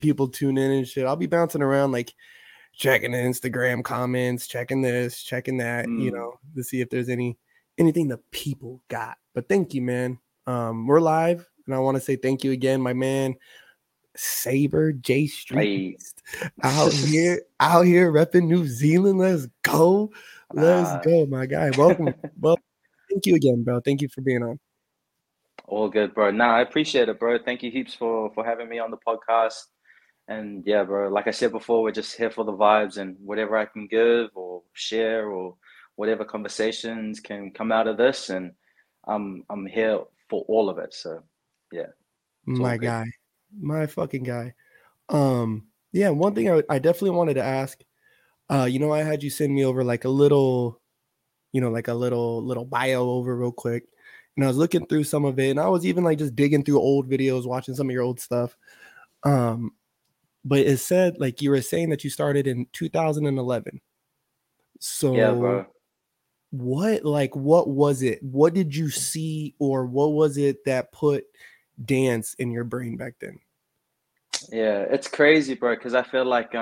people tune in and shit, I'll be bouncing around like checking the Instagram comments, checking this, checking that, to see if there's anything the people got. But thank you, man. We're live, and I want to say thank you again, my man Saber J Street out here repping New Zealand. Let's go, my guy. Welcome. Well, thank you again, bro. Thank you for being on. All good, bro. Nah, I appreciate it, bro. Thank you heaps for having me on the podcast. And yeah, bro, like I said before, we're just here for the vibes, and whatever I can give or share or whatever conversations can come out of this, and I'm here for all of it. So yeah. My guy. My fucking guy. Yeah, one thing I definitely wanted to ask, I had you send me over like a little, like a little bio over real quick. And I was looking through some of it, and I was even like just digging through old videos, watching some of your old stuff. But it said like you were saying that you started in 2011. So yeah, bro. What was it? What did you see, or what was it that put dance in your brain back then? Yeah, it's crazy, bro, because I feel like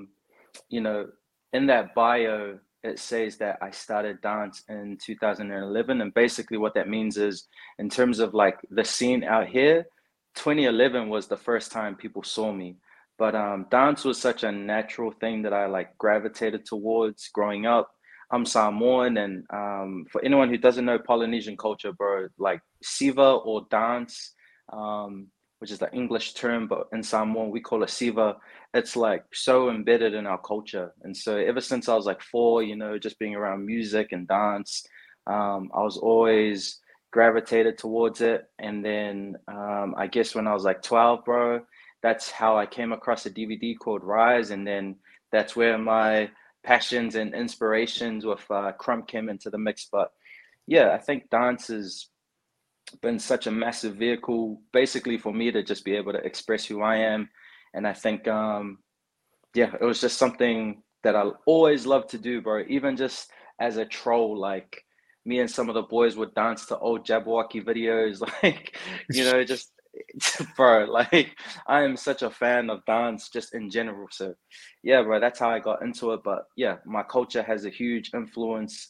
in that bio it says that I started dance in 2011, and basically what that means is, in terms of like the scene out here, 2011 was the first time people saw me. But dance was such a natural thing that I like gravitated towards growing up. I'm Samoan, and for anyone who doesn't know Polynesian culture, bro, like siva or dance, um, which is the English term, but in Samoan we call it siva. It's like so embedded in our culture. And so ever since I was like 4, just being around music and dance, I was always gravitated towards it. And then I guess when I was like 12, bro, that's how I came across a DVD called Rise. And then that's where my passions and inspirations with Crump came into the mix. But yeah, I think dance has been such a massive vehicle basically for me to just be able to express who I am. And I think yeah, it was just something that I always loved to do, bro. Even just as a troll, like me and some of the boys would dance to old Jabberwocky videos, like, just bro, like I am such a fan of dance just in general. So yeah, bro, that's how I got into it. But yeah, my culture has a huge influence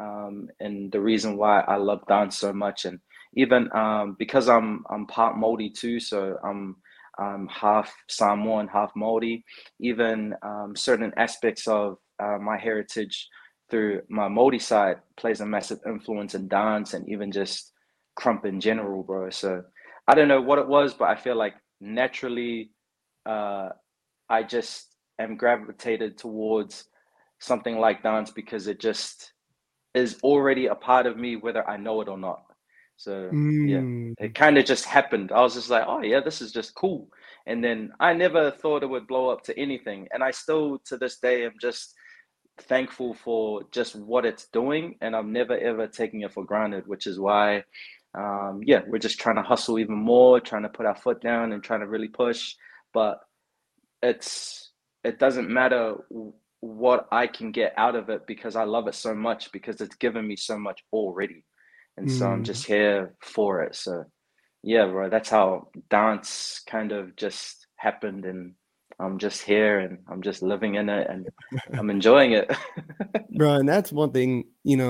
and the reason why I love dance so much. And even because I'm part Māori too, so I'm half Samoan, half Māori. Even certain aspects of my heritage through my Māori side plays a massive influence in dance and even just crump in general, bro. So I don't know what it was, but I feel like naturally uh, I just am gravitated towards something like dance because it just is already a part of me, whether I know it or not. So yeah, it kind of just happened. I was just like, oh yeah, this is just cool. And then I never thought it would blow up to anything. And I still, to this day, am just thankful for just what it's doing. And I'm never ever taking it for granted, which is why, yeah, we're just trying to hustle even more, trying to put our foot down and trying to really push. But it doesn't matter what I can get out of it because I love it so much because it's given me so much already. And so I'm just here for it. So yeah, bro, that's how dance kind of just happened, and I'm just here and I'm just living in it and I'm enjoying it. Bro, and that's one thing,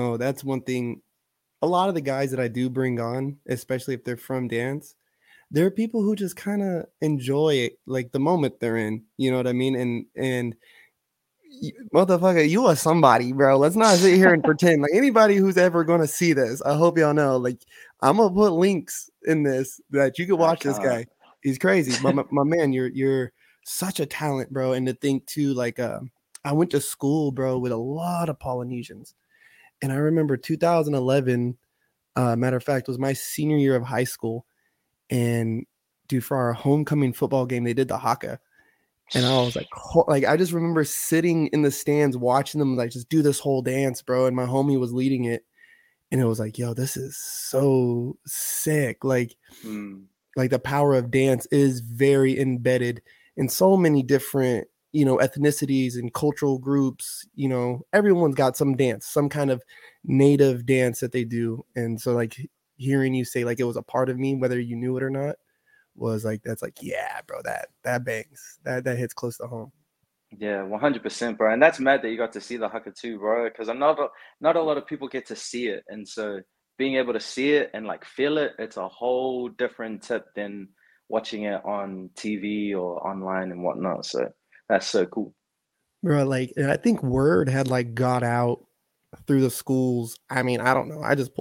a lot of the guys that I do bring on, especially if they're from dance, there are people who just kind of enjoy it, like the moment they're in, you know what I mean? And motherfucker, you are somebody, bro. Let's not sit here and pretend. Like anybody who's ever gonna see this, I hope y'all know. Like I'm gonna put links in this that you can watch this guy. He's crazy, but my man, you're such a talent, bro. And to think too, like I went to school, bro, with a lot of Polynesians, and I remember 2011. Matter of fact, was my senior year of high school, and dude, for our homecoming football game, they did the haka. And I was like, I just remember sitting in the stands watching them like just do this whole dance, bro. And my homie was leading it. And it was like, yo, this is so sick. Like the power of dance is very embedded in so many different, ethnicities and cultural groups. Everyone's got some dance, some kind of native dance that they do. And so like hearing you say like it was a part of me, whether you knew it or not, was like, that's like, yeah, bro, that bangs. That hits close to home. Yeah, 100%, bro. And that's mad that you got to see the haka too, bro. Because I'm not a lot of people get to see it, and so being able to see it and like feel it, it's a whole different tip than watching it on TV or online and whatnot. So that's so cool. Bro, like, and I think word had like got out through the schools. I mean, I don't know.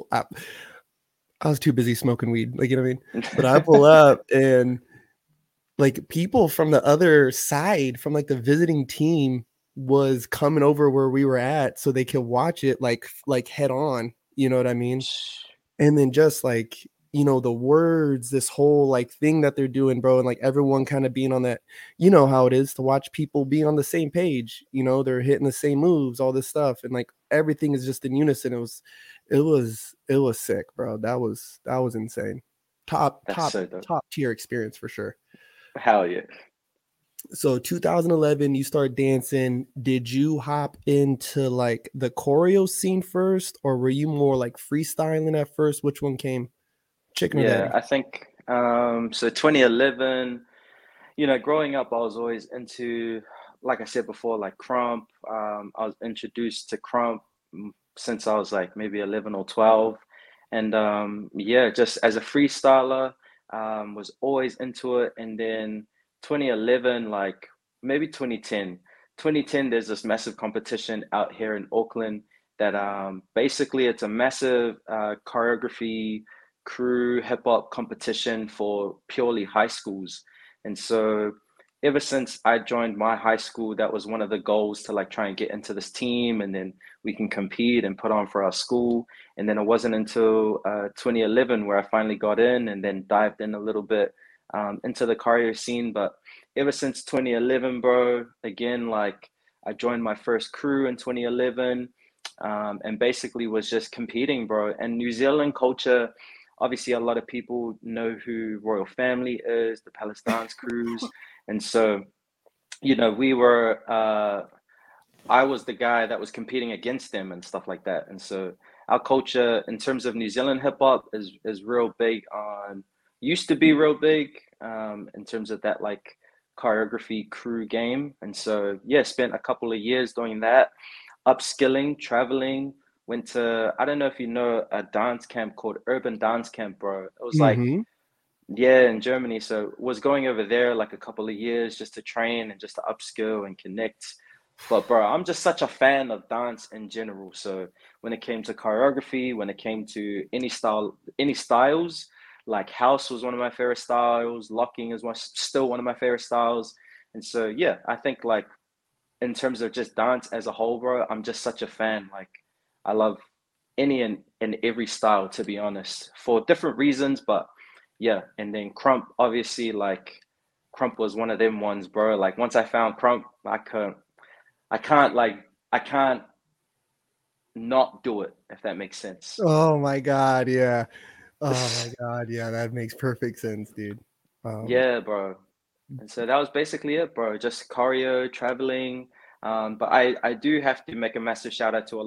I was too busy smoking weed, like, you know what I mean? But I pull up and like people from the other side, from like the visiting team, was coming over where we were at so they could watch it like head on, you know what I mean? And then just like, the words, this whole like thing that they're doing, bro, and like everyone kind of being on that, you know how it is to watch people be on the same page, they're hitting the same moves, all this stuff, and like everything is just in unison. It was sick, bro. That was insane. Top That's top so dope. top tier experience for sure. Hell yeah. So 2011, you start dancing. Did you hop into like the choreo scene first, or were you more like freestyling at first? Which one came? Chicken or the Yeah, egg? I think so 2011, growing up I was always into, like I said before, like krump. I was introduced to krump since I was like maybe 11 or 12. And yeah, just as a freestyler, was always into it. And then 2011, like maybe 2010, there's this massive competition out here in Auckland that basically it's a massive choreography crew hip hop competition for purely high schools. And so ever since I joined my high school, that was one of the goals to like try and get into this team, and then we can compete and put on for our school. And then it wasn't until 2011 where I finally got in and then dived in a little bit into the choreo scene. But ever since 2011, bro, again, like I joined my first crew in 2011, and basically was just competing, bro. And New Zealand culture, obviously, a lot of people know who Royal Family is, the Palestinians crews. And so, we were, I was the guy that was competing against them and stuff like that. And so our culture in terms of New Zealand hip hop is real big on, used to be real big in terms of that like choreography crew game. And so yeah, spent a couple of years doing that, upskilling, traveling, went to, I don't know if you know a dance camp called Urban Dance Camp, bro. It was like, Mm-hmm. yeah, in Germany. So was going over there like a couple of years just to train and just to upskill and connect. But bro, I'm just such a fan of dance in general. So when it came to choreography, when it came to any style, any styles, like house was one of my favorite styles, locking is still one of my favorite styles. And so yeah, I think like in terms of just dance as a whole, bro, I'm just such a fan. Like I love any and every style, to be honest, for different reasons. But yeah, and then krump, obviously, like krump was one of them ones, bro. Like once I found krump, I can't like, I can't not do it, if that makes sense. Oh my god, yeah. Oh my god, yeah. That makes perfect sense, dude. Um, Yeah, bro. And so that was basically it, bro. Just choreo, traveling. But I do have to make a massive shout out to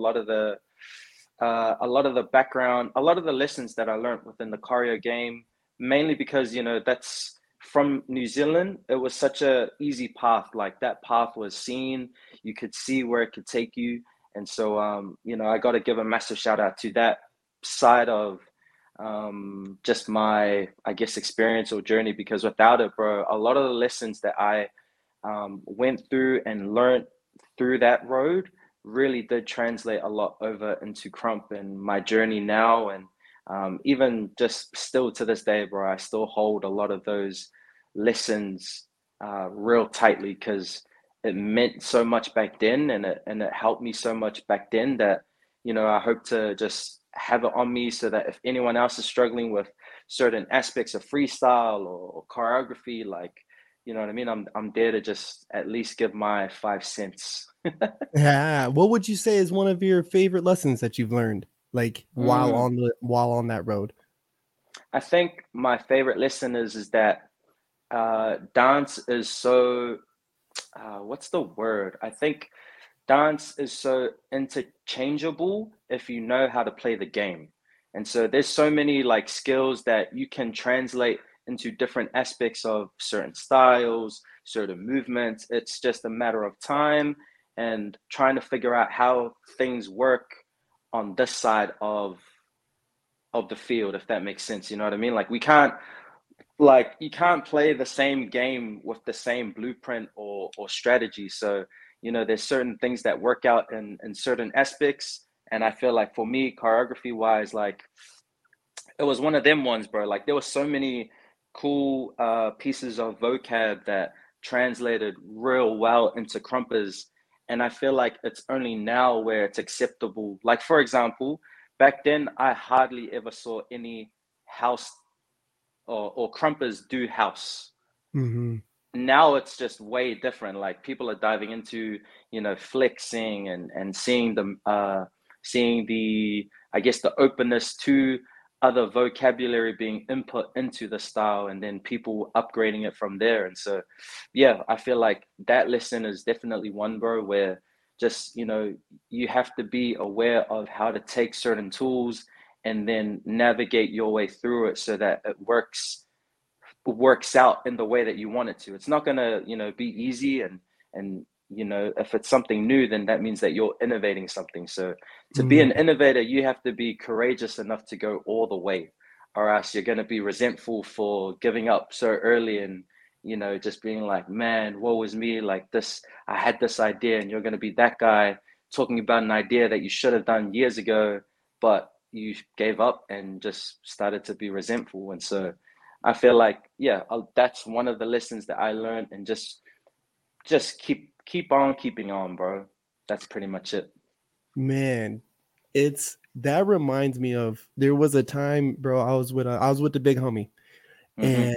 a lot of the background, a lot of the lessons that I learned within the choreo game, mainly because, that's from New Zealand. It was such a easy path. Like that path was seen, you could see where it could take you. And so, I got to give a massive shout out to that side of just my, I guess, experience or journey, because without it, bro, a lot of the lessons that I went through and learned through that road really did translate a lot over into krump and my journey now. And even just still to this day, bro, I still hold a lot of those lessons real tightly, because it meant so much back then, and it helped me so much back then that, I hope to just have it on me so that if anyone else is struggling with certain aspects of freestyle or choreography, like, you know what I mean? I'm there to just at least give my 5 cents. yeah. What would you say is one of your favorite lessons that you've learned, like Mm, while on that road? I think my favorite lesson is that dance is so what's the word? I think dance is so interchangeable if you know how to play the game. And so there's so many like skills that you can translate into different aspects of certain styles, certain movements. It's just a matter of time and trying to figure out how things work on this side of the field, if that makes sense. You know what I mean? Like we can't like you can't play the same game with the same blueprint or strategy. So, there's certain things that work out in certain aspects. And I feel like for me, choreography wise, like it was one of them ones, bro. Like there were so many cool pieces of vocab that translated real well into Krumpers. And I feel like it's only now where it's acceptable. Like for example, back then I hardly ever saw any house or Krumpers do house. Mm-hmm. Now it's just way different. Like people are diving into, flexing and seeing the I guess the openness to other vocabulary being input into the style and then people upgrading it from there. And so yeah, I feel like that lesson is definitely one, bro, where just, you have to be aware of how to take certain tools and then navigate your way through it so that it works out in the way that you want it to. It's not gonna, be easy, and if it's something new, then that means that you're innovating something. So to be an innovator, you have to be courageous enough to go all the way, or else you're gonna be resentful for giving up so early and just being like, man, woe is me, like this, I had this idea, and you're gonna be that guy talking about an idea that you should have done years ago, but you gave up and just started to be resentful. And so I feel like, yeah, that's one of the lessons that I learned, and just keep on keeping on, bro. That's pretty much it. Man, that reminds me of there was a time, bro. I was with the big homie, and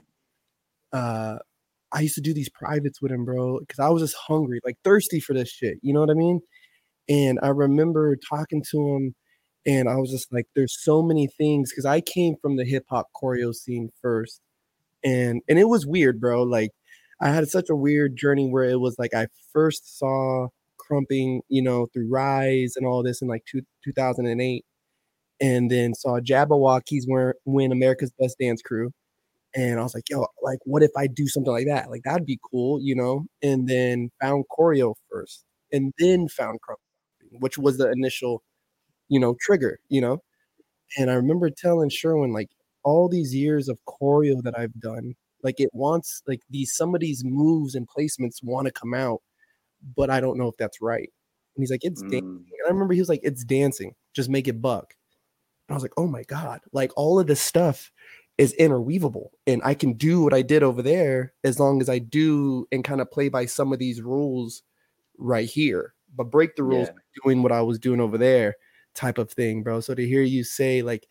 I used to do these privates with him, bro, because I was just hungry, like thirsty for this shit. You know what I mean? And I remember talking to him, and I was just like, "There's so many things," because I came from the hip hop choreo scene first, and it was weird, bro. Like I had such a weird journey where it was like I first saw crumping, through Rise and all this in like 2008, and then saw Jabberwockies win America's Best Dance Crew. And I was like, yo, like, what if I do something like that? Like, that'd be cool, And then found choreo first, and then found crumping, which was the initial, trigger, And I remember telling Sherwin, like, all these years of choreo that I've done, like, it wants, like, some of these moves and placements want to come out, but I don't know if that's right. And he's like, it's dancing. And I remember he was like, it's dancing. Just make it buck. And I was like, oh my God, like all of this stuff is interweavable, and I can do what I did over there as long as I do and kind of play by some of these rules right here, but break the rules doing what I was doing over there type of thing, bro. So to hear you say like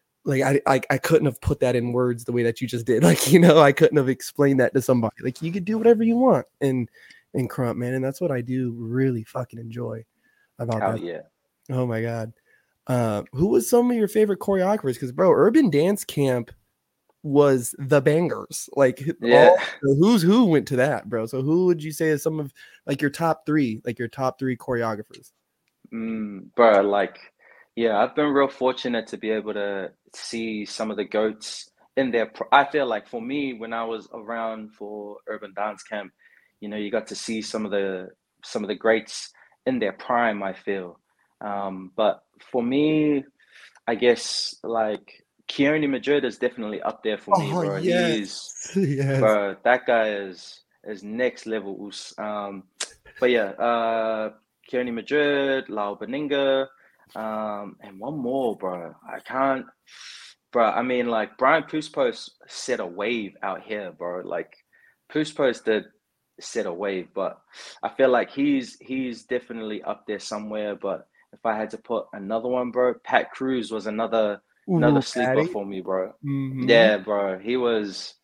I couldn't have put that in words the way that you just did. Like, I couldn't have explained that to somebody. Like you could do whatever you want in Crump, man. And that's what I do really fucking enjoy about that. Yeah. Oh my God. Who was some of your favorite choreographers? Because bro, Urban Dance Camp was the bangers. Like who's who went to that, bro? So who would you say is some of like your top three choreographers? Bro, like, yeah, I've been real fortunate to be able to see some of the goats in their. I feel like for me, when I was around for Urban Dance Camp, you got to see some of the greats in their prime, I feel. But for me, I guess like Keone Madrid is definitely up there for me, bro. Yes. Bro, that guy is next level. But yeah, Keone Madrid, Lau Beninga, and one more, bro. I can't, bro. I mean, like Brian Puspos set a wave out here, bro. Like Puspos did set a wave, but I feel like he's definitely up there somewhere. But if I had to put another one, bro, Pat Cruz was another sleeper Patty. for me, bro. Yeah, bro. He was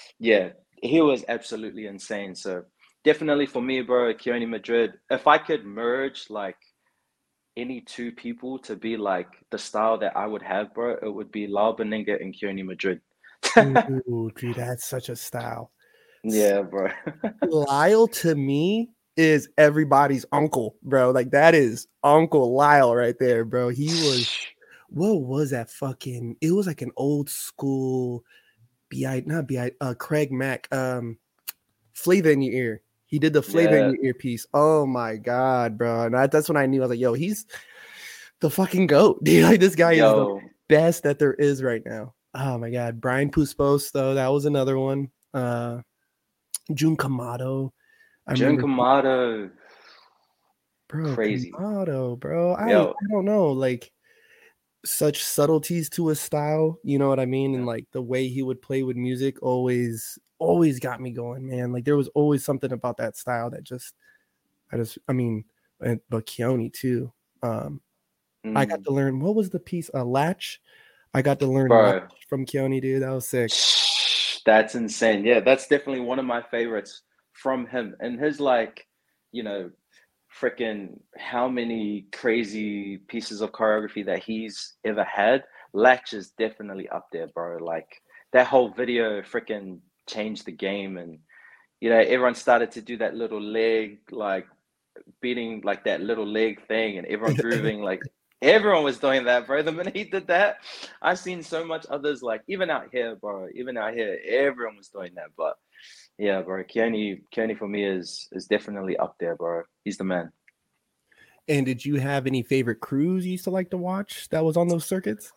absolutely insane. So definitely for me, bro, Keone Madrid. If I could merge like any two people to be like the style that I would have, bro, it would be Lau Beninga and Keone Madrid. Ooh, dude, that's such a style. Yeah, bro. Lyle to me is everybody's uncle, bro. Like that is Uncle Lyle right there, bro. He was, what was that fucking? It was like an old school not Bi, Craig Mack, Flavor in Your Ear. He did the Flavor in Yeah, Your Ear piece. Oh my god, bro! And that's when I knew. I was like, yo, he's the fucking goat, dude. Like this guy is the yo, best that there is right now. Oh my god, Brian Puspos though, that was another one. Jun Kamado. I Jun remember, Kamado, bro, crazy. Kamado, bro. I Yo, don't know, like such subtleties to his style, you know what I mean? And yeah, like the way he would play with music always got me going, man. Like there was always something about that style that I mean, but Keone too. Um, I got mm, to learn what was the piece? Latch. I got to learn Latch bro, from Keone, dude. That was sick. that's insane. Yeah, that's definitely one of my favorites from him. And his like, you know, freaking how many crazy pieces of choreography that he's ever had. Latch is definitely up there, bro. Like that whole video freaking changed the game, and everyone started to do that little leg like beating like that little leg thing, and everyone grooving like everyone was doing that, bro. The minute he did that, I've seen so much others like even out here, bro. Even out here, everyone was doing that. But yeah, bro, Keone for me is definitely up there, bro. He's the man. And did you have any favorite crews you used to like to watch that was on those circuits?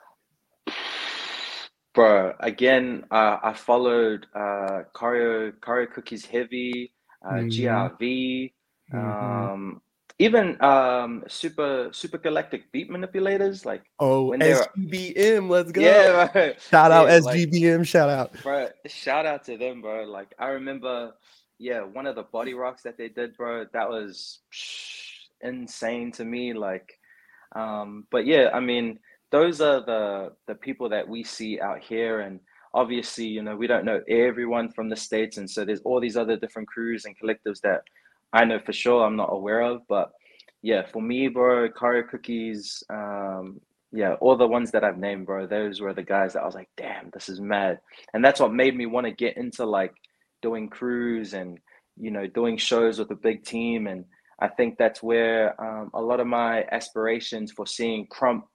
Bro, again, I followed Choreo Cookies Heavy, Mm-hmm. GRV, Mm-hmm. even Super Galactic Beat Manipulators. Like Oh, when they were, SGBM, let's go. yeah, bro, Shout out yeah, like SGBM, shout out. bro, shout out to them, bro. Like I remember, yeah, one of the body rocks that they did, bro. That was insane to me. Like but yeah, I mean, those are the people that we see out here, and obviously, we don't know everyone from the States, and so there's all these other different crews and collectives that I know for sure I'm not aware of. But yeah, for me, bro, Kario Cookies, yeah, all the ones that I've named, bro, those were the guys that I was like, damn, this is mad. And that's what made me want to get into like doing crews and doing shows with a big team. And I think that's where a lot of my aspirations for seeing Crump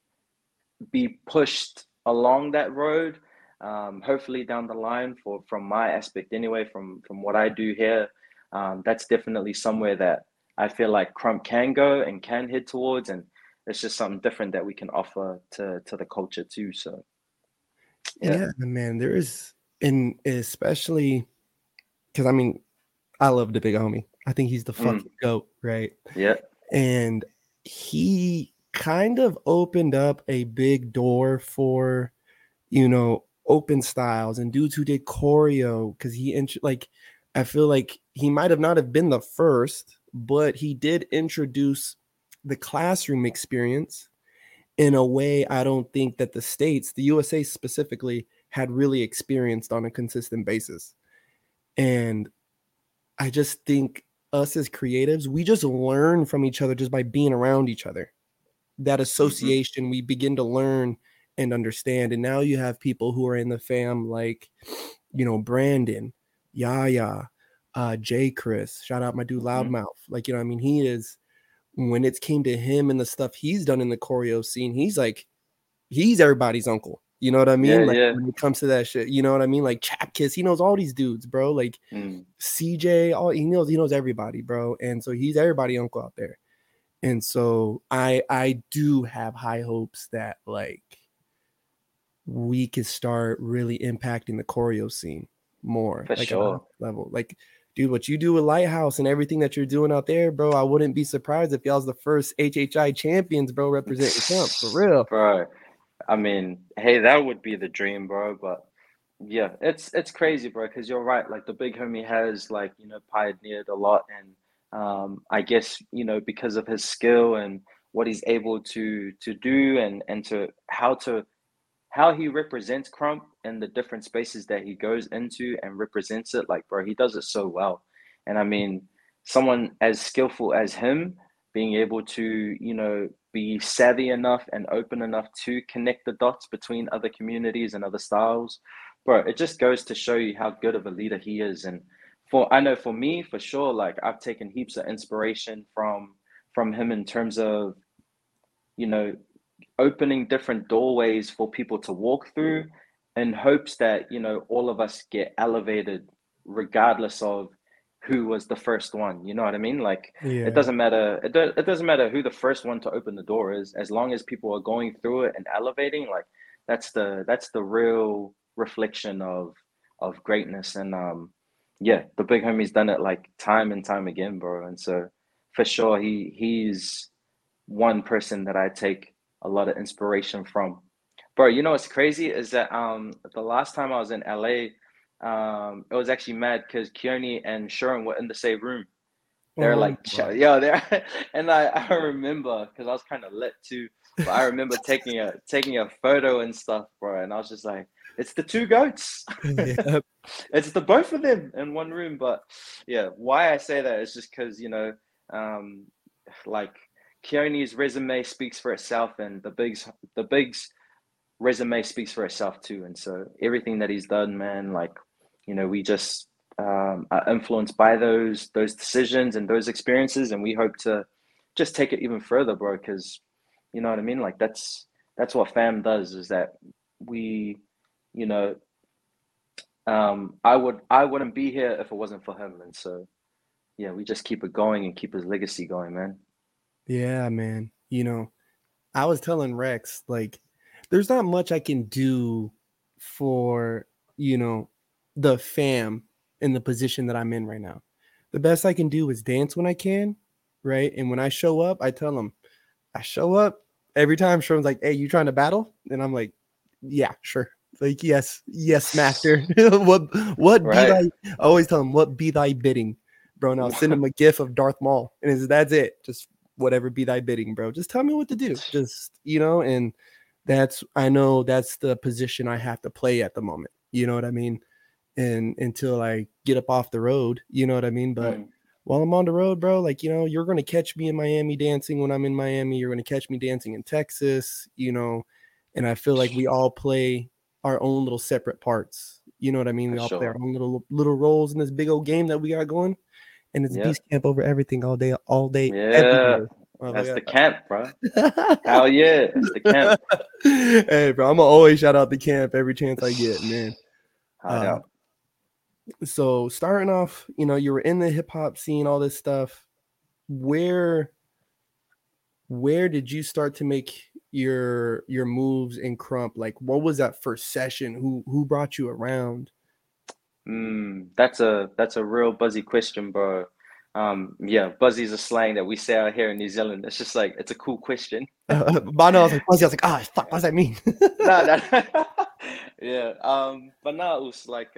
be pushed along that road, hopefully down the line from my aspect anyway, from what I do here, that's definitely somewhere that I feel like Crump can go and can head towards, and it's just something different that we can offer to the culture too. So yeah, Yeah, man, there is, and especially because I mean, I love the big homie. I think he's the mm, fucking goat, right? yeah, And he kind of opened up a big door for, open styles and dudes who did choreo because like, I feel like he might have not have been the first, but he did introduce the classroom experience in a way I don't think that the USA specifically, had really experienced on a consistent basis. And I just think us as creatives, we just learn from each other just by being around each other. That hmm, association, we begin to learn and understand. And now you have people who are in the fam like, Brandon, Yaya, Jay Chris, shout out my dude hmm, Loudmouth. Like, I mean, he is, when it's came to him and the stuff he's done in the choreo scene, he's everybody's uncle. You know what I yeah, mean? Like yeah, when it comes to that shit, you know what I mean? Like Chap Kiss, he knows all these dudes, bro. Like mm, CJ, all he knows everybody, bro. And so he's everybody uncle out there. And so I do have high hopes that like we could start really impacting the choreo scene more, for like at a high sure. level. Like, dude, what you do with Lighthouse and everything that you're doing out there, bro, I wouldn't be surprised if y'all's the first HHI champions, bro, representing Trump for real. Bro, I mean, hey, that would be the dream, bro. But yeah, it's crazy, bro. Because you're right. Like the big homie has like pioneered a lot, and I guess because of his skill and what he's able to do, and how he represents Crump in the different spaces that he goes into and represents it. Like, bro, he does it so well. And I mean, someone as skillful as him being able to, be savvy enough and open enough to connect the dots between other communities and other styles, bro, it just goes to show you how good of a leader he is. And I know for me, for sure, like I've taken heaps of inspiration from him in terms of, you know, opening different doorways for people to walk through, in hopes that, you know, all of us get elevated regardless of who was the first one. You know what I mean? Like it Yeah. doesn't matter. It doesn't matter who the first one to open the door is, as long as people are going through it and elevating. Like that's the real reflection of greatness. And yeah, the big homie's done it like time and time again, bro. And so for sure, he's one person that I take a lot of inspiration from. Bro, you know what's crazy is that the last time I was in LA, it was actually mad because Keone and Sharon were in the same room. They're Oh like, my. yo, they're and I remember because I was kind of lit too, but I remember taking a photo and stuff, bro, and I was just like, it's the two goats. Yeah. It's the both of them in one room. But yeah, why I say that is just because, you know, um, like Keone's resume speaks for itself, and the Bigs resume speaks for itself too. And so everything that he's done, man, like, you know, we just are influenced by those decisions and those experiences, and we hope to just take it even further, bro. Because you know what I mean. Like that's what fam does. Is that we, you know, I wouldn't be here if it wasn't for him, and so yeah, we just keep it going and keep his legacy going, man. Yeah, man. I was telling Rex, like, there's not much I can do for, you know, the fam in the position that I'm in right now. The best I can do is dance when I can, right? And when I show up, I tell them, I show up every time. Sherman's like, "Hey, you trying to battle?" And I'm like, "Yeah, sure." Like, yes, yes, master. what be Right. thy? I always tell him, "What be thy bidding, bro?" And I'll send him a gif of Darth Maul, and that's it. Just whatever be thy bidding, bro. Just tell me what to do. Just and that's I know that's the position I have to play at the moment. You know what I mean? And until I get up off the road, you know what I mean? But Mm, while I'm on the road, bro, like, you're going to catch me in Miami dancing when I'm in Miami. You're going to catch me dancing in Texas, and I feel like we all play our own little separate parts. You know what I mean? for We all play our sure. own little roles in this big old game that we got going. And it's Yeah. Beast Camp over everything all day, every Yeah. day. That's the Motherfucker. camp, bro. Hell yeah. It's the camp. Hey, bro, I'm gonna always shout out the camp every chance I get, man. Hard Uh, out. so starting off, you were in the hip hop scene, all this stuff. Where where did you start to make your moves in Crump? Like, what was that first session? Who brought you around? That's a real buzzy question, bro. Yeah, buzzy's a slang that we say out here in New Zealand. It's just like it's a cool question. But no, I was like, Fuzzy, I was like, fuck, what does that mean? No, no. Yeah. But no, it was like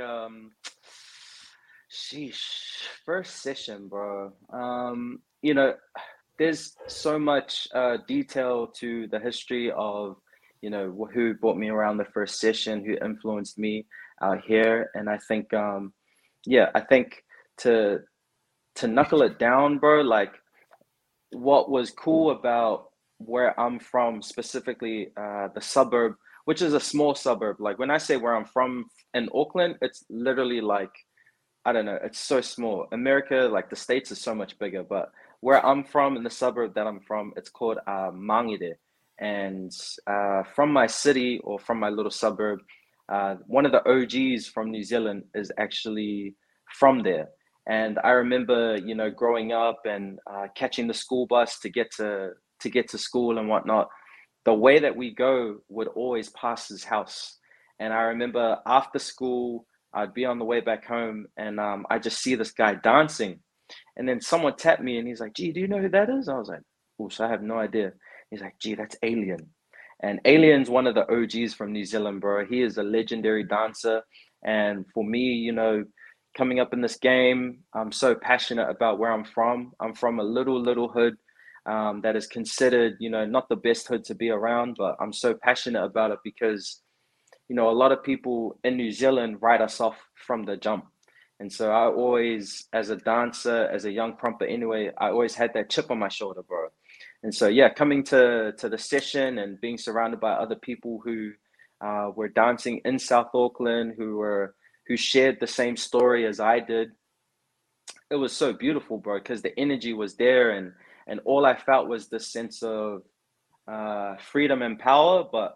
sheesh, first session, bro. You know, there's so much detail to the history of, you know, who brought me around the first session, who influenced me out here, and I think, yeah, I think to knuckle it down, bro, like what was cool about where I'm from, specifically the suburb, which is a small suburb. Like when I say where I'm from in Auckland, it's literally like I don't know, it's so small. America, like the States, is so much bigger. But where I'm from, in the suburb that I'm from, it's called Mangere. And from my city or from my little suburb, one of the OGs from New Zealand is actually from there. And I remember, you know, growing up and catching the school bus to get to school and whatnot. The way that we go would always pass his house. And I remember after school, I'd be on the way back home and I just see this guy dancing. And then someone tapped me and he's like, "Gee, do you know who that is?" I was like, "Oh, so I have no idea." He's like, "Gee, that's Alien." And Alien's one of the OGs from New Zealand, bro. He is a legendary dancer. And for me, you know, coming up in this game, I'm so passionate about where I'm from. I'm from a little hood that is considered, you know, not the best hood to be around, but I'm so passionate about it because you know, a lot of people in New Zealand write us off from the jump. And so I always, as a dancer, as a young crumper anyway, I always had that chip on my shoulder, bro. And so yeah, coming to the session and being surrounded by other people who were dancing in South Auckland, who shared the same story as I did, it was so beautiful, bro, because the energy was there and all I felt was this sense of freedom and power, but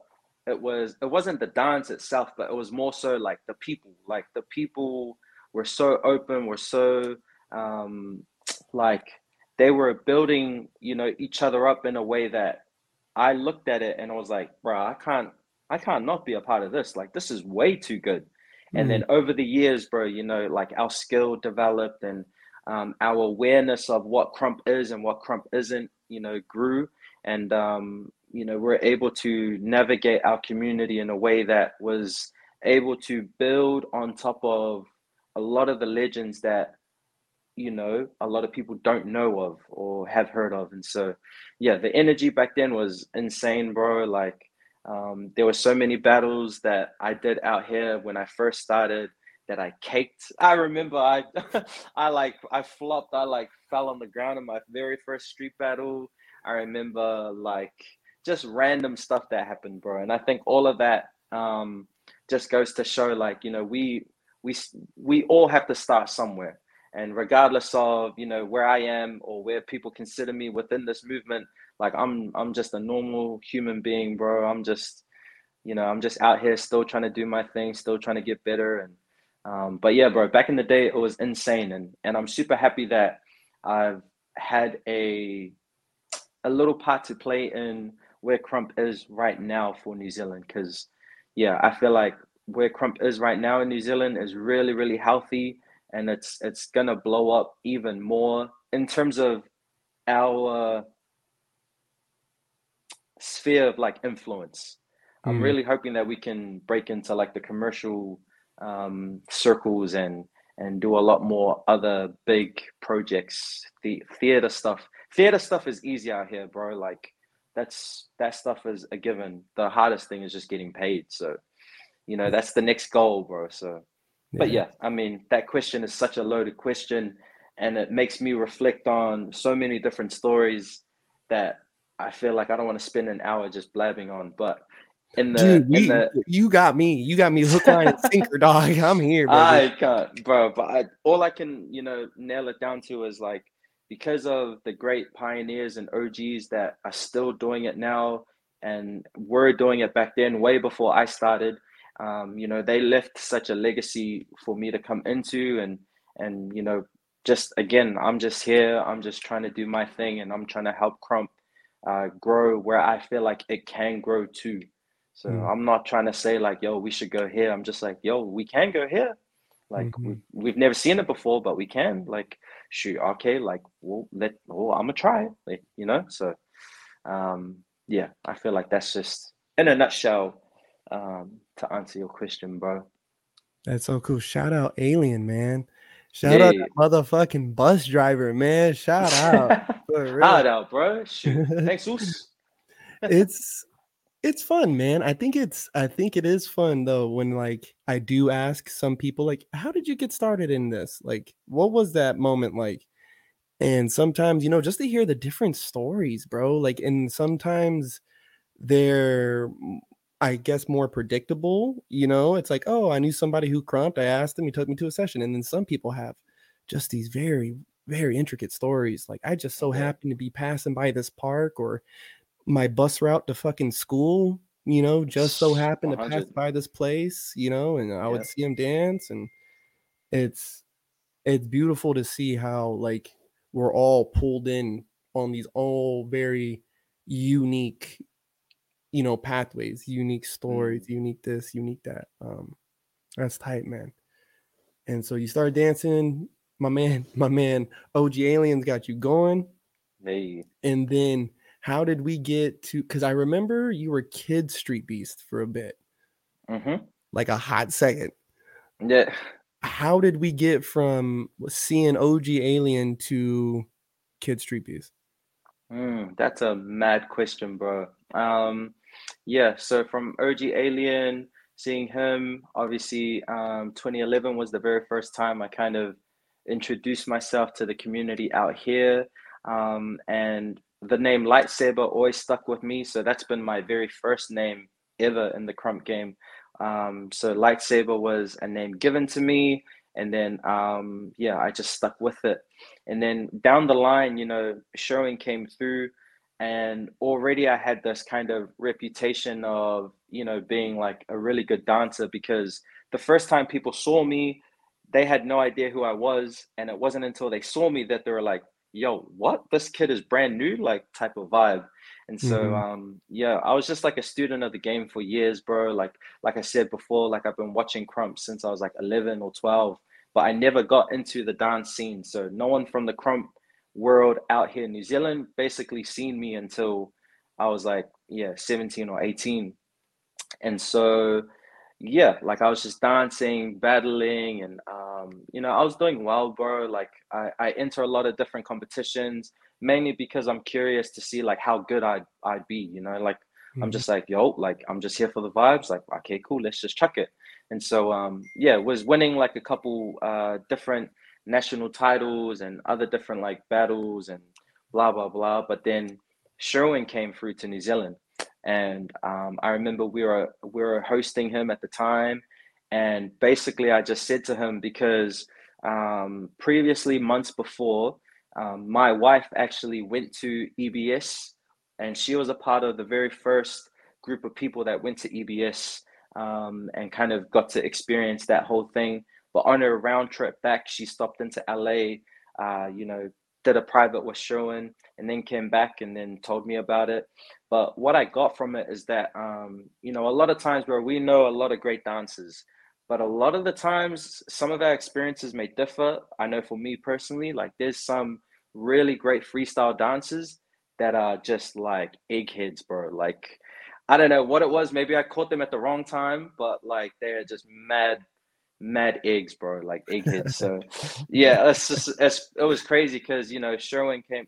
it wasn't the dance itself, but it was more so like the people. Like the people were so open, were so um, like they were building, you know, each other up in a way that I looked at it and I was like, bro, I can't not be a part of this. Like this is way too good. And Mm, then over the years, bro, you know, like our skill developed and our awareness of what Crump is and what Crump isn't, you know, grew. And, you know, we're able to navigate our community in a way that was able to build on top of a lot of the legends that, you know, a lot of people don't know of or have heard of. And so, yeah, the energy back then was insane, bro. Like, there were so many battles that I did out here when I first started that I caked. I remember I flopped. I like fell on the ground in my very first street battle. I remember like just random stuff that happened, bro. And I think all of that just goes to show, like, you know, we we all have to start somewhere, and regardless of, you know, where I am or where people consider me within this movement, like I'm just a normal human being, bro. I'm just, you know, I'm just out here still trying to do my thing, still trying to get better. And but yeah, bro, back in the day it was insane, and I'm super happy that I've had a little part to play in where Crump is right now for New Zealand. Because, yeah, I feel like where Crump is right now in New Zealand is really, really healthy, and it's gonna blow up even more in terms of our sphere of like influence. I'm mm. really hoping that we can break into like the commercial circles and do a lot more other big projects. The theater stuff. Theater stuff is easy out here, bro. Like that stuff is a given. The hardest thing is just getting paid. So, you know, that's the next goal, bro. So, but Yeah. yeah, I mean, that question is such a loaded question, and it makes me reflect on so many different stories that I feel like I don't want to spend an hour just blabbing on. But Dude, in we the you got me hook, line, and sinker, dog. I'm here, baby. I can't, bro. But all I can, you know, nail it down to is like, because of the great pioneers and OGs that are still doing it now and were doing it back then, way before I started. You know, they left such a legacy for me to come into, and you know, just again, I'm just here. I'm just trying to do my thing, and I'm trying to help Crump grow where I feel like it can grow too. So Mm, I'm not trying to say like, yo, we should go here. I'm just like, yo, we can go here. Like mhm. we've never seen it before, but we can. Like, shoot, okay, like I'm gonna try it. Like, you know. So yeah, I feel like that's just in a nutshell to answer your question, bro. That's so cool. Shout out Alien, man. Shout out Yeah. that motherfucking bus driver, man. Shout out. For real. Hard out, bro. Shoot. Thanks, Us. It's it's fun, man. I think it is fun though when like I do ask some people like, "How did you get started in this? Like, what was that moment like?" And sometimes, you know, just to hear the different stories, bro, like, and sometimes they're, I guess, more predictable, you know? It's like, "Oh, I knew somebody who crumped. I asked him, he took me to a session." And then some people have just these very, very intricate stories. Like, I just so Yeah. happened to be passing by this park, or my bus route to fucking school, you know, just so happened to pass 100. by this place, you know, and I would Yeah. see him dance. And it's it's beautiful to see how like we're all pulled in on these all very unique, you know, pathways, unique stories, Mm. unique this, unique that. That's tight, man. And so you start dancing, my man OG Aliens got you going. Hey. And then how did we get to, because I remember you were Kid Street Beast for a bit, Mm-hmm. like a hot second. Yeah. How did we get from seeing OG Alien to Kid Street Beast? That's a mad question, bro. Yeah, so from OG Alien, seeing him, obviously, 2011 was the very first time I kind of introduced myself to the community out here. And the name Lightsaber always stuck with me. So that's been my very first name ever in the Crump game. So Lightsaber was a name given to me. And then, yeah, I just stuck with it. And then down the line, you know, showing came through, And already I had this kind of reputation of, being like a really good dancer, because the first time people saw me, they had no idea who I was. And it wasn't until they saw me that they were like, yo, what? This kid is brand new, like type of vibe. And so, Mhm. yeah, I was just like a student of the game for years, bro. Like I said before, like I've been watching Crump since I was like 11 or 12, but I never got into the dance scene. So no one from the Crump world out here in New Zealand basically seen me until I was like, yeah, 17 or 18. And so, yeah, like I was just dancing, battling, and I was doing well, bro. Like I enter a lot of different competitions, mainly because I'm curious to see like how good I'd be, like I'm Mhm. just like, yo, like I'm just here for the vibes, like, okay, cool, let's just chuck it. And so yeah, was winning like a couple different national titles and other different like battles and blah blah blah. But then Sherwin came through to New Zealand, and I remember we were hosting him at the time, and basically I just said to him, because previously, months before, my wife actually went to EBS, and she was a part of the very first group of people that went to EBS, and kind of got to experience that whole thing. But on her round trip back, she stopped into LA, did a private with Sherwin, and then came back and then told me about it. But what I got from it is that, a lot of times where we know a lot of great dancers, but a lot of the times some of our experiences may differ. I know for me personally, like there's some really great freestyle dancers that are just like eggheads, bro. Like, I don't know what it was. Maybe I caught them at the wrong time, but like they're just mad, mad eggs, bro. Like eggheads. So yeah, it was crazy because Sherwin came.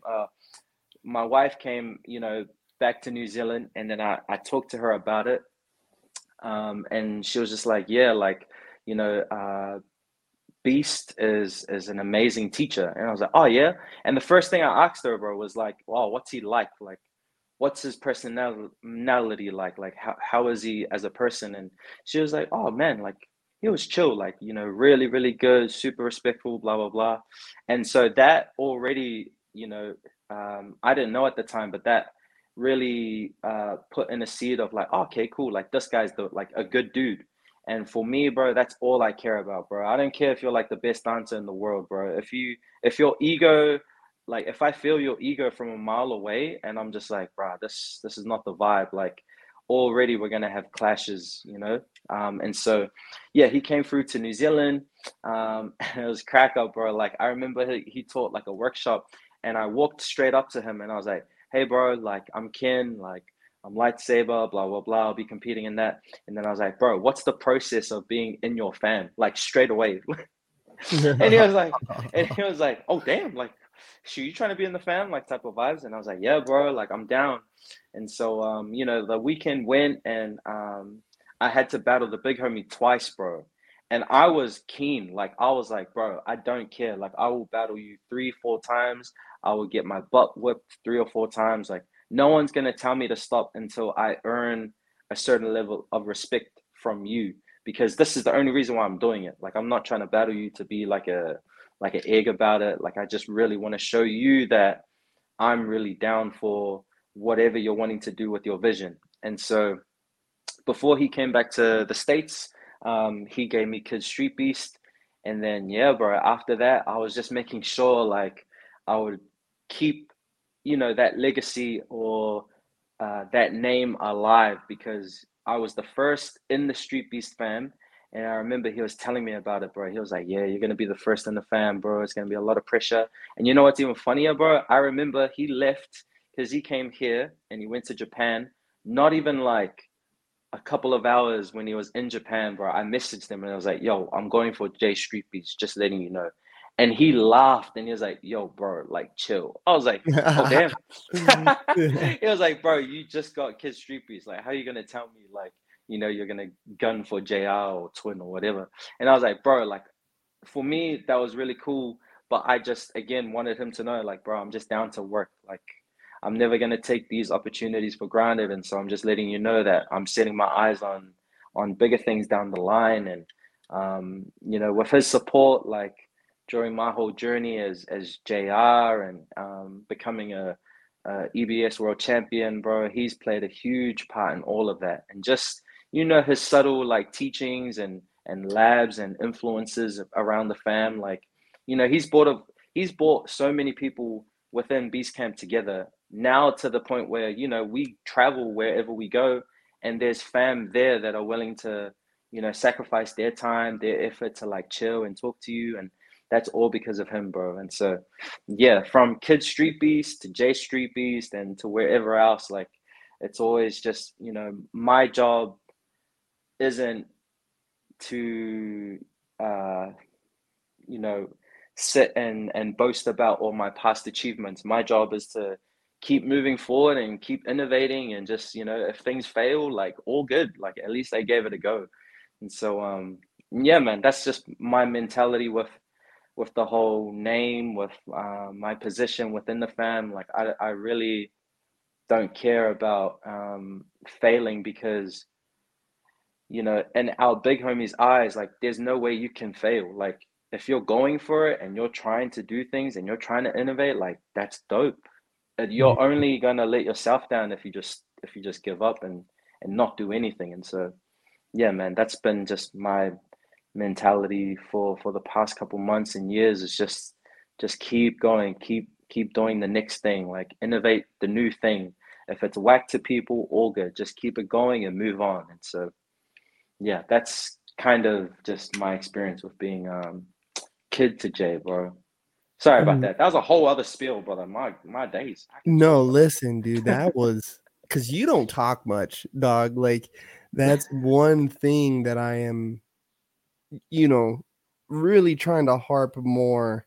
My wife came, back to New Zealand, and then I talked to her about it. And she was just like, yeah, like, you know, uh, Beast is an amazing teacher. And I was like, oh yeah. And the first thing I asked her, bro, was like, wow, what's he like? Like, what's his personality like? Like, how is he as a person? And she was like, oh man, like he was chill, like, really, really good, super respectful, blah, blah, blah. And so that already, I didn't know at the time, but that really put in a seed of like, oh, okay, cool. Like this guy's like a good dude. And for me, bro, that's all I care about, bro. I don't care if you're like the best dancer in the world, bro. If your ego, like if I feel your ego from a mile away and I'm just like, bro, this is not the vibe, like already we're gonna have clashes. And so yeah, he came through to New Zealand. And it was crack up, bro. Like I remember he taught like a workshop, and I walked straight up to him and I was like, hey bro, like I'm Ken, like I'm lightsaber, blah blah blah. I'll be competing in that. And then I was like, bro, what's the process of being in your fam? Like straight away. and he was like, oh damn, like, shoot, you trying to be in the fam, like type of vibes. And I was like, yeah, bro, like I'm down. And so, the weekend went, and I had to battle the big homie twice, bro. And I was keen, like I was like, bro, I don't care. Like I will battle you 3, 4 times. I will get my butt whipped 3 or 4 times. Like no one's gonna tell me to stop until I earn a certain level of respect from you, because this is the only reason why I'm doing it. Like I'm not trying to battle you to be like an egg about it. Like I just really want to show you that I'm really down for whatever you're wanting to do with your vision. And so before he came back to the States, he gave me Kid Street Beast. And then yeah, bro, after that, I was just making sure like I would keep, that legacy or that name alive, because I was the first in the Street Beast fam. And I remember he was telling me about it, bro. He was like, yeah, you're going to be the first in the fam, bro. It's going to be a lot of pressure. And you know what's even funnier, bro? I remember he left because he came here and he went to Japan. Not even like a couple of hours when he was in Japan, bro, I messaged him and I was like, yo, I'm going for J Street Beats, just letting you know. And he laughed and he was like, yo, bro, like chill. I was like, oh damn. He was like, bro, you just got Kid Street Beats. Like, how are you gonna tell me like, you're gonna gun for JR or Twin or whatever? And I was like, bro, like for me, that was really cool. But I just again wanted him to know, like, bro, I'm just down to work. Like, I'm never gonna take these opportunities for granted. And so I'm just letting you know that I'm setting my eyes on bigger things down the line. And with his support, like during my whole journey as JR and becoming EBS world champion, bro. He's played a huge part in all of that, and just his subtle like teachings and labs and influences around the fam. Like he's brought so many people within Beast Camp together now to the point where we travel wherever we go, and there's fam there that are willing to sacrifice their time, their effort to like chill and talk to you, and that's all because of him, bro. And so yeah, from Kid Street Beast to J Street Beast and to wherever else, like it's always just, my job isn't to uh, you know, sit and boast about all my past achievements. My job is to keep moving forward and keep innovating and just, if things fail, like all good. Like at least I gave it a go. And so yeah, man, that's just my mentality with the whole name, with my position within the fam. Like I really don't care about failing because in our big homie's eyes, like there's no way you can fail. Like if you're going for it and you're trying to do things and you're trying to innovate, like that's dope. And Mhm. you're only gonna let yourself down if you just give up and not do anything. And so yeah, man, that's been just my mentality for the past couple months and years is just keep going, keep doing the next thing, like innovate the new thing. If it's whack to people, all good. Just keep it going and move on. And so yeah, that's kind of just my experience with being Kid to Jay, bro. Sorry about Mm, that. That was a whole other spiel, brother. My days. I can no, talk, brother. listen, dude, that was because you don't talk much, dog. Like that's one thing that I am, you know, really trying to harp more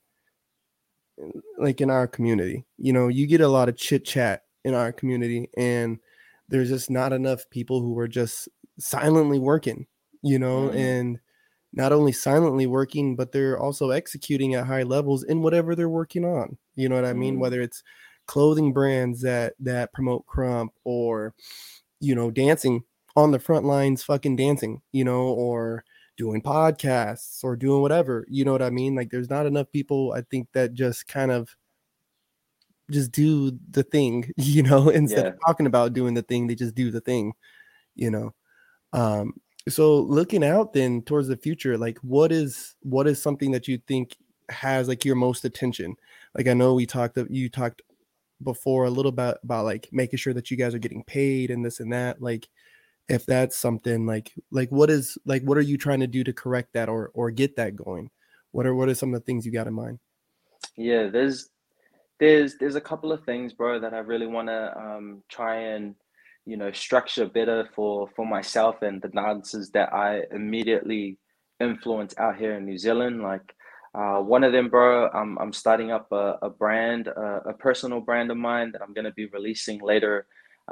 like in our community. You get a lot of chit chat in our community, and there's just not enough people who are just silently working, Mm, and not only silently working, but they're also executing at high levels in whatever they're working on. You know what I mean? mm, Whether it's clothing brands that promote Crump, or dancing on the front lines, fucking dancing, or doing podcasts or doing whatever. You know what I mean? Like there's not enough people, I think, that just kind of just do the thing, instead of yeah. talking about doing the thing, they just do the thing, you know. Um, so looking out then towards the future, like what is something that you think has like your most attention? Like I know you talked before a little bit about like making sure that you guys are getting paid and this and that. Like if that's something like what are you trying to do to correct that or get that going? What are some of the things you got in mind? Yeah, there's a couple of things, bro, that I really want to try and structure better for myself and the dancers that I immediately influence out here in New Zealand. Like one of them, bro, I'm starting up a brand, a personal brand of mine that I'm gonna be releasing later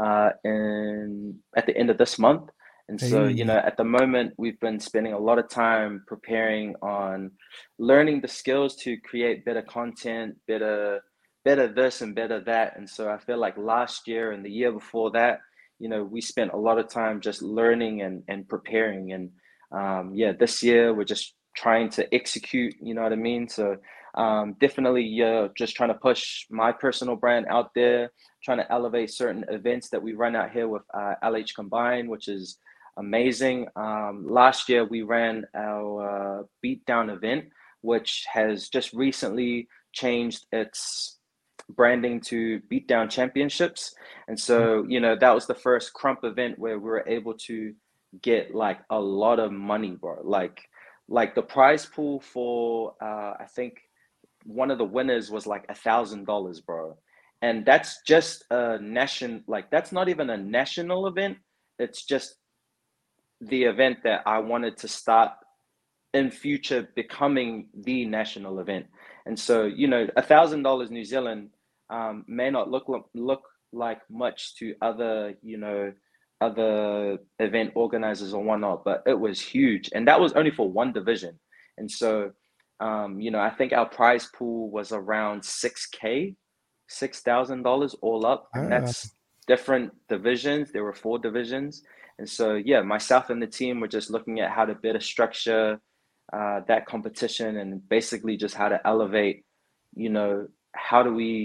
in at the end of this month. And so, Hey. at the moment, we've been spending a lot of time preparing on learning the skills to create better content, better this and better that. And so I feel like last year and the year before that, we spent a lot of time just learning and preparing. And yeah, this year we're just trying to execute, you know what I mean? So definitely, yeah, just trying to push my personal brand out there, trying to elevate certain events that we run out here with LH Combine, which is amazing. Last year we ran our Beatdown event, which has just recently changed its branding to Beatdown Championships. And so, that was the first Crump event where we were able to get like a lot of money, bro. Like the prize pool for I think one of the winners was like $1,000, bro. And that's just a nation, like that's not even a national event. It's just the event that I wanted to start in future becoming the national event. And so, $1,000 New Zealand may not look like much to other, other event organizers or whatnot, but it was huge, and that was only for one division. And so, I think our prize pool was around 6K, $6,000 all up, and Ah, that's different divisions. There were four divisions, and so yeah, myself and the team were just looking at how to better structure that competition and basically just how to elevate, how do we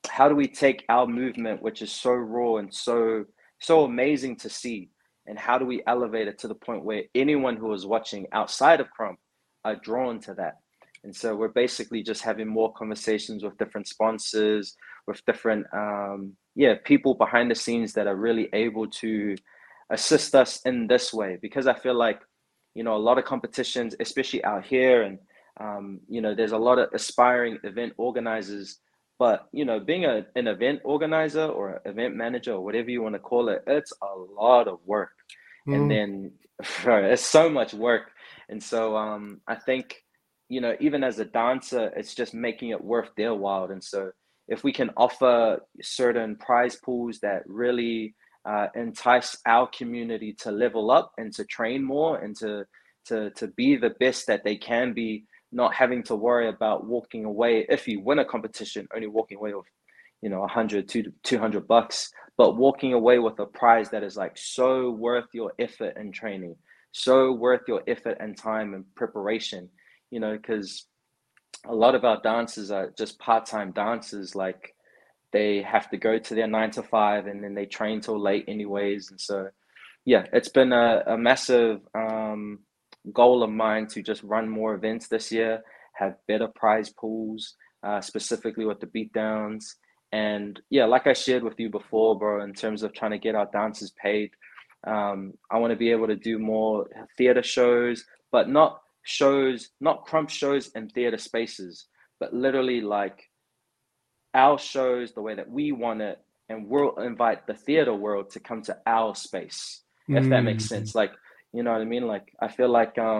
how do we take our movement, which is so raw and so amazing to see, and how do we elevate it to the point where anyone who is watching outside of Crump are drawn to that? And so we're basically just having more conversations with different sponsors, with different people behind the scenes that are really able to assist us in this way. Because I feel like, a lot of competitions, especially out here, and there's a lot of aspiring event organizers, but being an event organizer or an event manager or whatever you want to call it, it's a lot of work. And Mm. then it's so much work. And so I think, even as a dancer, it's just making it worth their while. And so if we can offer certain prize pools that really entice our community to level up and to train more and to be the best that they can be, not having to worry about walking away, if you win a competition, only walking away with 100 to $200, but walking away with a prize that is like so worth your effort and training, so worth your effort and time and preparation, because a lot of our dancers are just part-time dancers. Like, they have to go to their 9 to 5 and then they train till late anyways. And so yeah, it's been a massive goal of mine to just run more events this year, have better prize pools, specifically with the beatdowns. And yeah, like I shared with you before, bro, in terms of trying to get our dancers paid, I want to be able to do more theater shows, but not Crump shows in theater spaces, but literally like our shows the way that we want it, and we'll invite the theater world to come to our space, if that makes Mm. sense. Like, you know what I mean? Like, I feel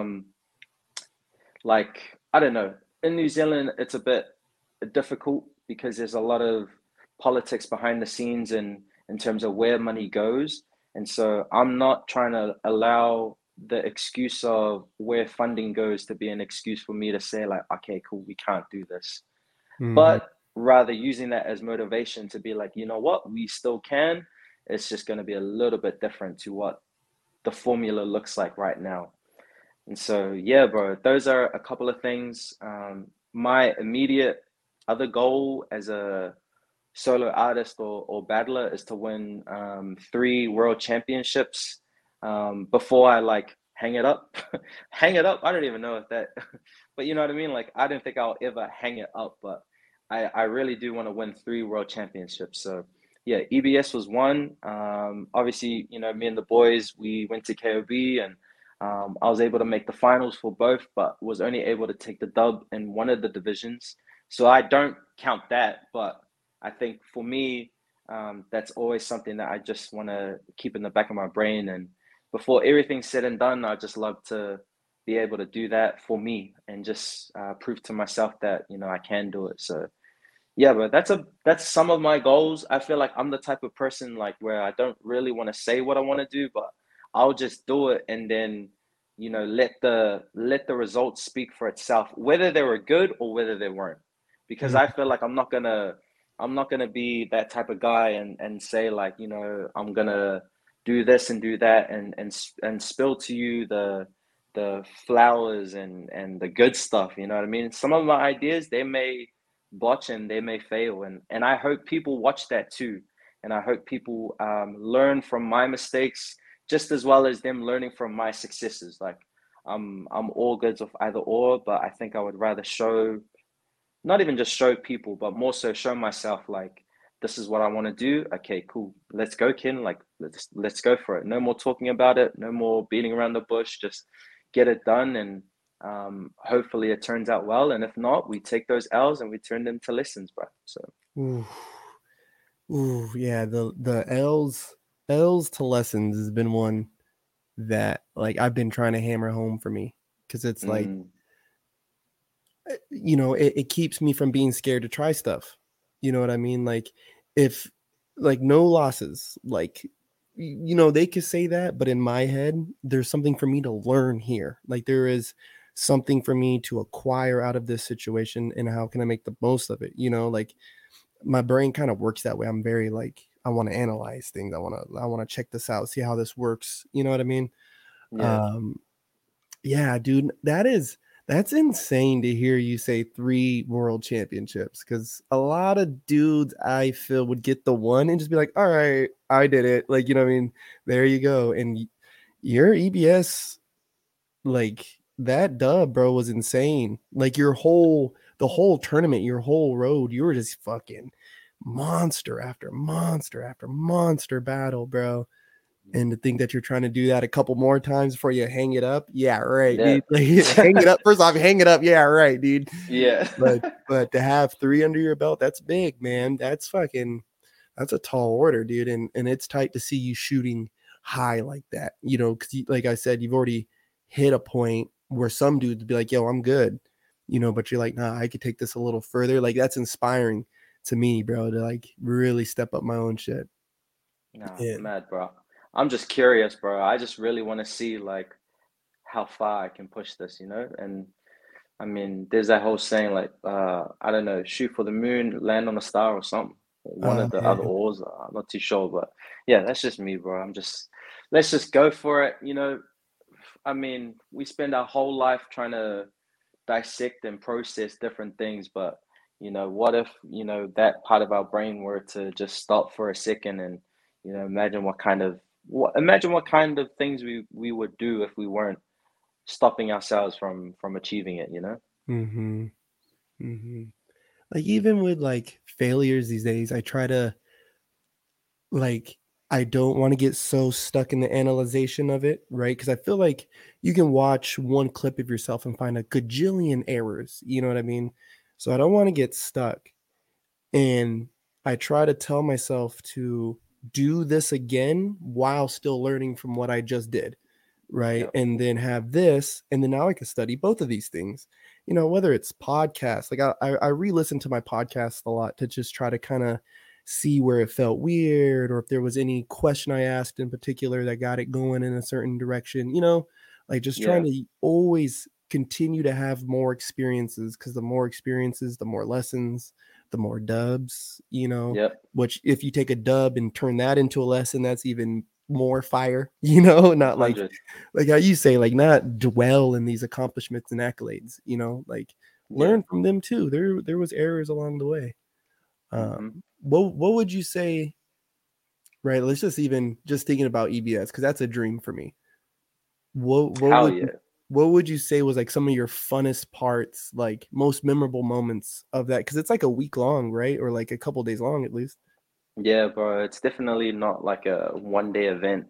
like I don't know, in New Zealand it's a bit difficult because there's a lot of politics behind the scenes and in terms of where money goes. And so I'm not trying to allow the excuse of where funding goes to be an excuse for me to say like, okay, cool, we can't do this, Mhm. but rather using that as motivation to be like, you know what, we still can. It's just going to be a little bit different to what the formula looks like right now. And so, yeah, bro, those are a couple of things. My immediate other goal as a solo artist or battler is to win 3 world championships before I like hang it up. Hang it up. I don't even know if that, but you know what I mean? Like, I don't think I'll ever hang it up, but I really do want to win 3 world championships. So, yeah, EBS was one. Obviously, me and the boys, we went to KOB, and I was able to make the finals for both, but was only able to take the dub in one of the divisions. So I don't count that, but I think for me, that's always something that I just want to keep in the back of my brain. And before everything's said and done, I just love to be able to do that for me and just prove to myself that I can do it. So yeah, but that's some of my goals. I feel like I'm the type of person like where I don't really want to say what I want to do, but I'll just do it and then let the results speak for itself, whether they were good or whether they weren't. Because Mm. I feel like I'm not gonna be that type of guy and say like, I'm gonna do this and do that and spill to you the flowers and the good stuff, you know what I mean? Some of my ideas, they may botch and they may fail, and I hope people watch that too. And I hope people learn from my mistakes just as well as them learning from my successes. Like, I'm all good with either or, but I think I would rather show, not even just show people, but more so show myself like, this is what I want to do. Okay, cool. Let's go, Ken. Like, let's go for it. No more talking about it. No more beating around the bush. Just get it done, and hopefully it turns out well. And if not, we take those L's and we turn them to lessons, bro. So Ooh. Ooh, yeah, the L's to lessons has been one that like I've been trying to hammer home for me, because it's like, mm, it keeps me from being scared to try stuff. You know what I mean? Like, if like no losses, like, they could say that, but in my head, there's something for me to learn here. Like, there is something for me to acquire out of this situation, and how can I make the most of it? Like, my brain kind of works that way. I'm very like, I want to analyze things. I want to check this out, see how this works. You know what I mean? yeah. Um, yeah, dude, That's insane to hear you say 3 world championships, because a lot of dudes I feel would get the one and just be like, all right, I did it. Like, you know what I mean? There you go. And your EBS, like that dub, bro, was insane. Like the whole tournament, your whole road, you were just fucking monster after monster after monster battle, bro. And to think that you're trying to do that a couple more times before you hang it up, yeah, right, Yeah. dude. Like, hang it up. First off, hang it up, yeah, right, dude. Yeah. But to have 3 under your belt, that's big, man. That's a tall order, dude. And it's tight to see you shooting high like that, you know, because like I said, you've already hit a point where some dudes be like, yo, I'm good, you know, but you're like, nah, I could take this a little further. Like, that's inspiring to me, bro, to like really step up my own shit. Nah, Yeah. mad, bro. I'm just curious, bro. I just really want to see like how far I can push this, you know? And I mean, there's that whole saying like, I don't know, shoot for the moon, land on a star or something. One of the Yeah. other ors, I'm not too sure, but yeah, that's just me, bro. Let's just go for it, you know? I mean, we spend our whole life trying to dissect and process different things, but you know, what if, you know, that part of our brain were to just stop for a second and, you know, imagine what kind of things we would do if we weren't stopping ourselves from achieving it, you know? Mm-hmm. Mm-hmm. Like, even with like failures these days, I try to like I don't want to get so stuck in the analyzation of it, right? Because I feel like you can watch one clip of yourself and find a gajillion errors. You know what I mean? So I don't want to get stuck. And I try to tell myself to do this again while still learning from what I just did, right? Yeah. And then have this, and then now I can study both of these things. You know, whether it's podcasts, like I re-listen to my podcast a lot to just try to kind of see where it felt weird, or if there was any question I asked in particular that got it going in a certain direction. You know, like just trying Yeah. to always continue to have more experiences, because the more experiences, the more lessons, the more dubs, you know, Yep. which if you take a dub and turn that into a lesson, that's even more fire, you know, not 100. like how you say, like not dwell in these accomplishments and accolades, you know, like Yeah. learn from them too. There was errors along the way. Um, Hmm. what would you say, right? Let's just even just thinking about EBS, because that's a dream for me. What Hell would yeah. what would you say was like some of your funnest parts, like most memorable moments of that? Because it's like a week long, right? Or like a couple days long at least. Yeah, bro. It's definitely not like a 1 day event.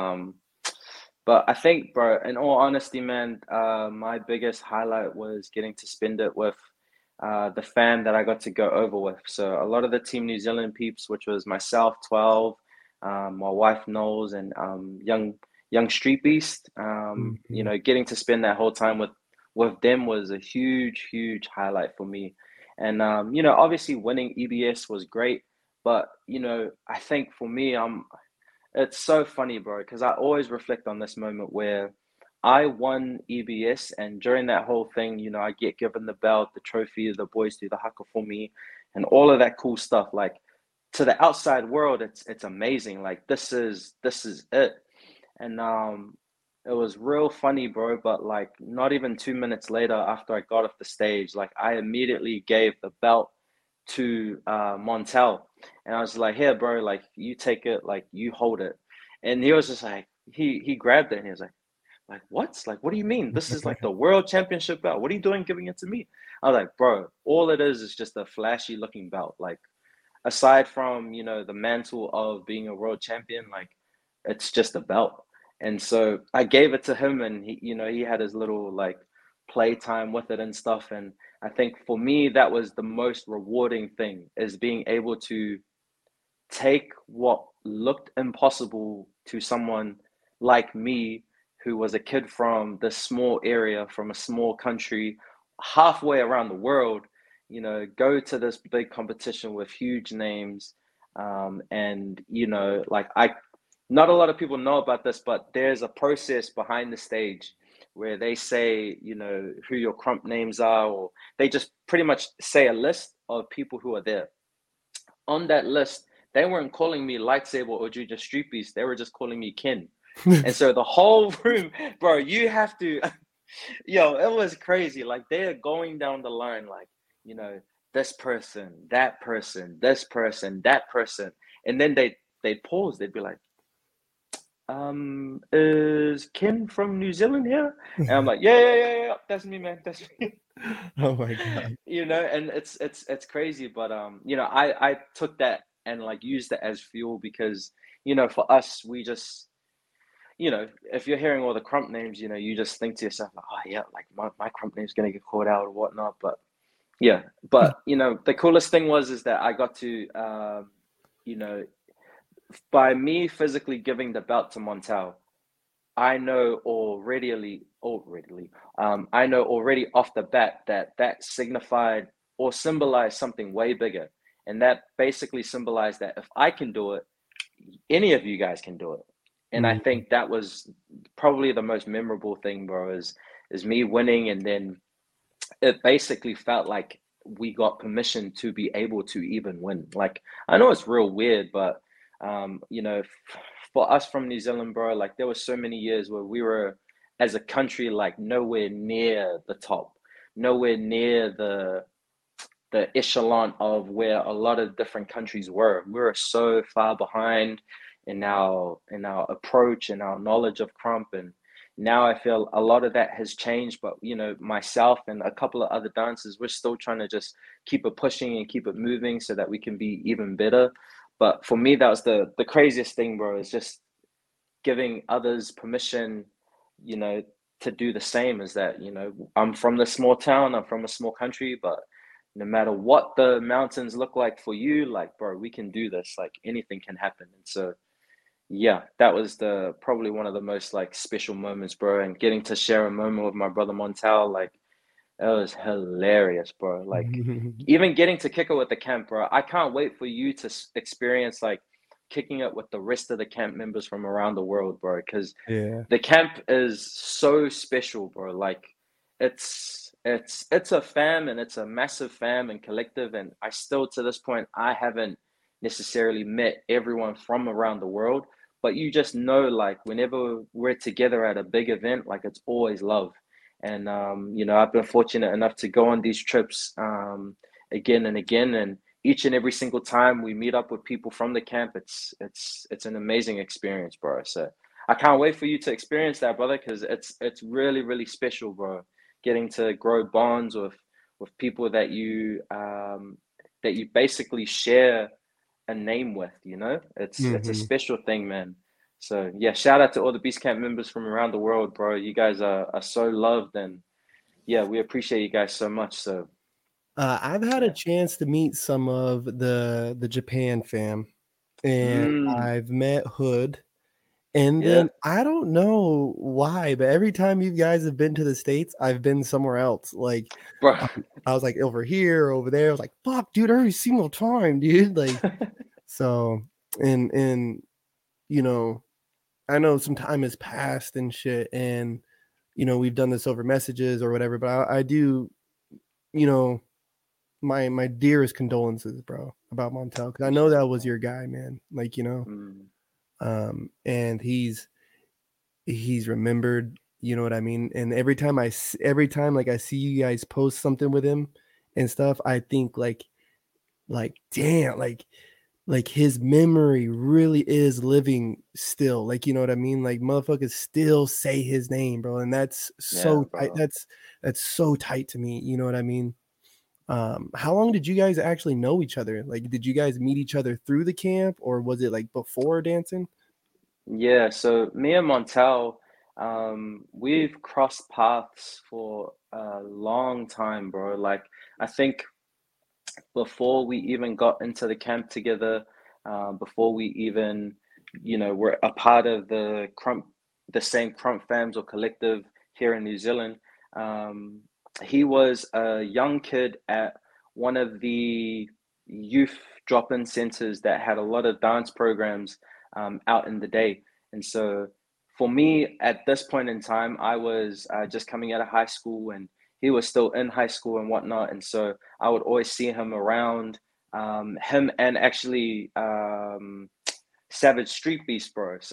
But I think, bro, in all honesty, man, my biggest highlight was getting to spend it with the fam that I got to go over with. So a lot of the Team New Zealand peeps, which was myself, 12, my wife Knowles, and young Street Beast. You Mhm. know, getting to spend that whole time with them was a huge highlight for me. And you know, obviously winning EBS was great, but you know, I think for me, it's so funny, bro, because I always reflect on this moment where I won EBS, and during that whole thing, you know, I get given the belt, the trophy, the boys do the haka for me, and all of that cool stuff. Like to the outside world, it's amazing. Like this is it, and it was real funny, bro. But like, not even 2 minutes later, after I got off the stage, like I immediately gave the belt to Montel, and I was like, "Here, bro, like you take it, like you hold it." And he was just like, he grabbed it and he was like what? Like what do you mean? This is like the world championship belt. What are you doing giving it to me? I was like, bro, all it is just a flashy looking belt. Like aside from you know the mantle of being a world champion, like it's just a belt. And so I gave it to him, and he, you know, he had his little like playtime with it and stuff. And I think for me, that was the most rewarding thing is being able to take what looked impossible to someone like me, who was a kid from this small area, from a small country, halfway around the world, you know, go to this big competition with huge names. And, you know, like not a lot of people know about this, but there's a process behind the stage where they say, you know, who your crump names are, or they just pretty much say a list of people who are there on that list. They weren't calling me Lightsaber or Juju Street Beast. They were just calling me Ken. And so the whole room, bro, you have to. Yo, it was crazy. Like they're going down the line, like, you know, this person, that person, this person, that person. And then they'd pause, they'd be like, is Ken from New Zealand here? And I'm like, yeah, that's me, man. That's me. Oh my god. You know, and it's crazy, but you know, I took that and like used it as fuel because, you know, for us, we just, you know, if you're hearing all the Crump names, you know, you just think to yourself, like, oh yeah, like my Crump name's gonna get called out or whatnot. But yeah, but you know, the coolest thing was is that I got to, you know, by me physically giving the belt to Montel, I know I know already off the bat that that signified or symbolized something way bigger, and that basically symbolized that if I can do it, any of you guys can do it. And I Mhm. think that was probably the most memorable thing, bro, is me winning, and then it basically felt like we got permission to be able to even win. Like I know it's real weird, but you know, for us from New Zealand, bro, like there were so many years where we were as a country like nowhere near the top, nowhere near the echelon of where a lot of different countries were. We were so far behind in our approach and our knowledge of Crump, and now I feel a lot of that has changed. But you know, myself and a couple of other dancers, we're still trying to just keep it pushing and keep it moving so that we can be even better. But for me, that was the craziest thing, bro. Is just giving others permission, you know, to do the same. Is that, you know, I'm from this small town, I'm from a small country, but no matter what the mountains look like for you, like, bro, we can do this. Like anything can happen. And so, yeah, that was the probably one of the most like special moments, bro. And getting to share a moment with my brother Montel, like, it was hilarious, bro. Like, even getting to kick it with the camp, bro. I can't wait for you to experience like kicking it with the rest of the camp members from around the world, bro. Because Yeah. the camp is so special, bro. Like, it's a fam and it's a massive fam and collective. And I still to this point I haven't necessarily met everyone from around the world, but you just know like whenever we're together at a big event, like it's always love. And you know, I've been fortunate enough to go on these trips again and again, and each and every single time we meet up with people from the camp, it's an amazing experience, bro. So I can't wait for you to experience that, brother, because it's really really special, bro. Getting to grow bonds with people that you basically share a name with. You know, it's a Mhm. special thing, man. So yeah, shout out to all the Beast Camp members from around the world, bro. You guys are so loved, and yeah, we appreciate you guys so much. So I've had a yeah. chance to meet some of the Japan fam, and Mm, I've met Hood, and yeah, then I don't know why, but every time you guys have been to the States, I've been somewhere else. Like, bro. I was like over here, over there. I was like, "Fuck, dude, every single time, dude." Like, so, and you know, I know some time has passed and shit, and we've done this over messages or whatever, but I do, you know, my dearest condolences, bro, about Montel, because I know Appreciate that it, was bro. your guy, man. Like, Mm, and he's remembered, you know what I mean? And every time like I see you guys post something with him and stuff, I think like damn, like his memory really is living still. Like, you know what I mean? Like motherfuckers still say his name, bro. And that's yeah, so tight. bro. That's so tight to me. You know what I mean? How long did you guys actually know each other? Like, did you guys meet each other through the camp or was it like before dancing? Yeah, so me and Montel, we've crossed paths for a long time, bro. Like, I think before we even got into the camp together, before we even, you know, were a part of the same Crump fams or collective here in New Zealand, um, he was a young kid at one of the youth drop-in centers that had a lot of dance programs out in the day. And so for me, at this point in time, I was just coming out of high school and he was still in high school and whatnot. And so I would always see him around, him and actually Savage Street Beast, bro. So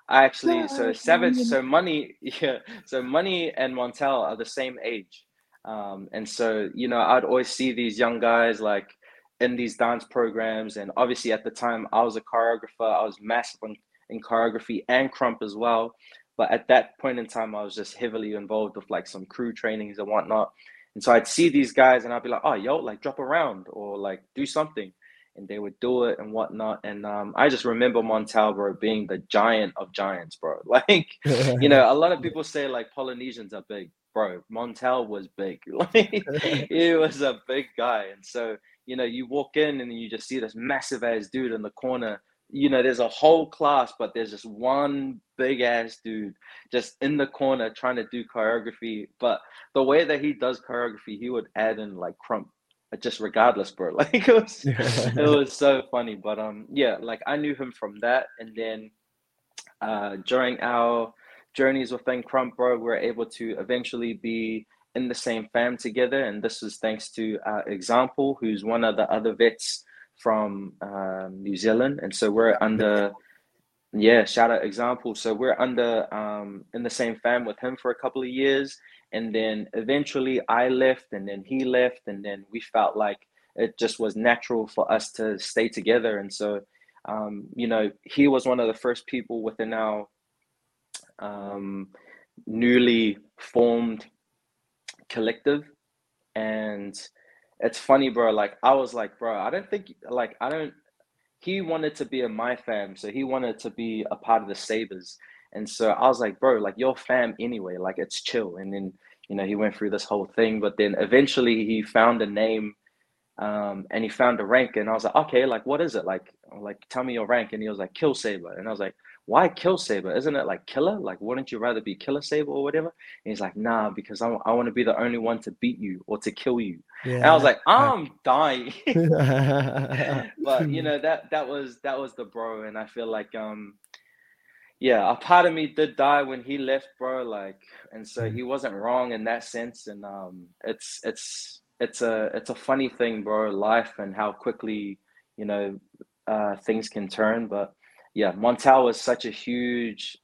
I actually, so Gosh, Savage, man. so Money, yeah, so Money and Montel are the same age. And so, you know, I'd always see these young guys like in these dance programs. And obviously at the time I was a choreographer, I was massive in choreography and crump as well. But at that point in time, I was just heavily involved with like some crew trainings and whatnot. And so I'd see these guys and I'd be like, oh, yo, like drop around or like do something. And they would do it and whatnot. And I just remember Montal, bro, being the giant of giants, bro. Like, you know, a lot of people say like Polynesians are big, bro. Montal was big. Like, he was a big guy. And so, you know, you walk in and you just see this massive ass dude in the corner. You know, there's a whole class, but there's just one big ass dude just in the corner trying to do choreography. But the way that he does choreography, he would add in like crump just regardless, bro. Like it was so funny. But yeah, like I knew him from that, and then during our journeys within Crump, bro, we were able to eventually be in the same fam together, and this was thanks to Example, who's one of the other vets from New Zealand, and so we're under. Yeah, shout out Example. So we're under in the same fam with him for a couple of years, and then eventually I left, and then he left, and then we felt like it just was natural for us to stay together. And so, you know, he was one of the first people within our um, newly formed collective, and it's funny, bro. Like I was like, bro, I don't think like I don't he wanted to be in my fam, so he wanted to be a part of the Sabres. And so I was like, bro, like your fam anyway, like it's chill. And then, you know, he went through this whole thing, but then eventually he found a name and he found a rank, and I was like, okay, like what is it? Like tell me your rank. And he was like, Kill Saber. And I was like, why Kill Saber? Isn't it like killer? Like, wouldn't you rather be Killer Saber or whatever? And he's like, nah, because I want to be the only one to beat you or to kill you. And I was Yeah. like, I'm dying. But you know, that was the bro. And I feel like yeah, a part of me did die when he left, bro. Like, and so he wasn't wrong in that sense. And it's a funny thing, bro. Life and how quickly you know things can turn. But yeah, Montel was such a huge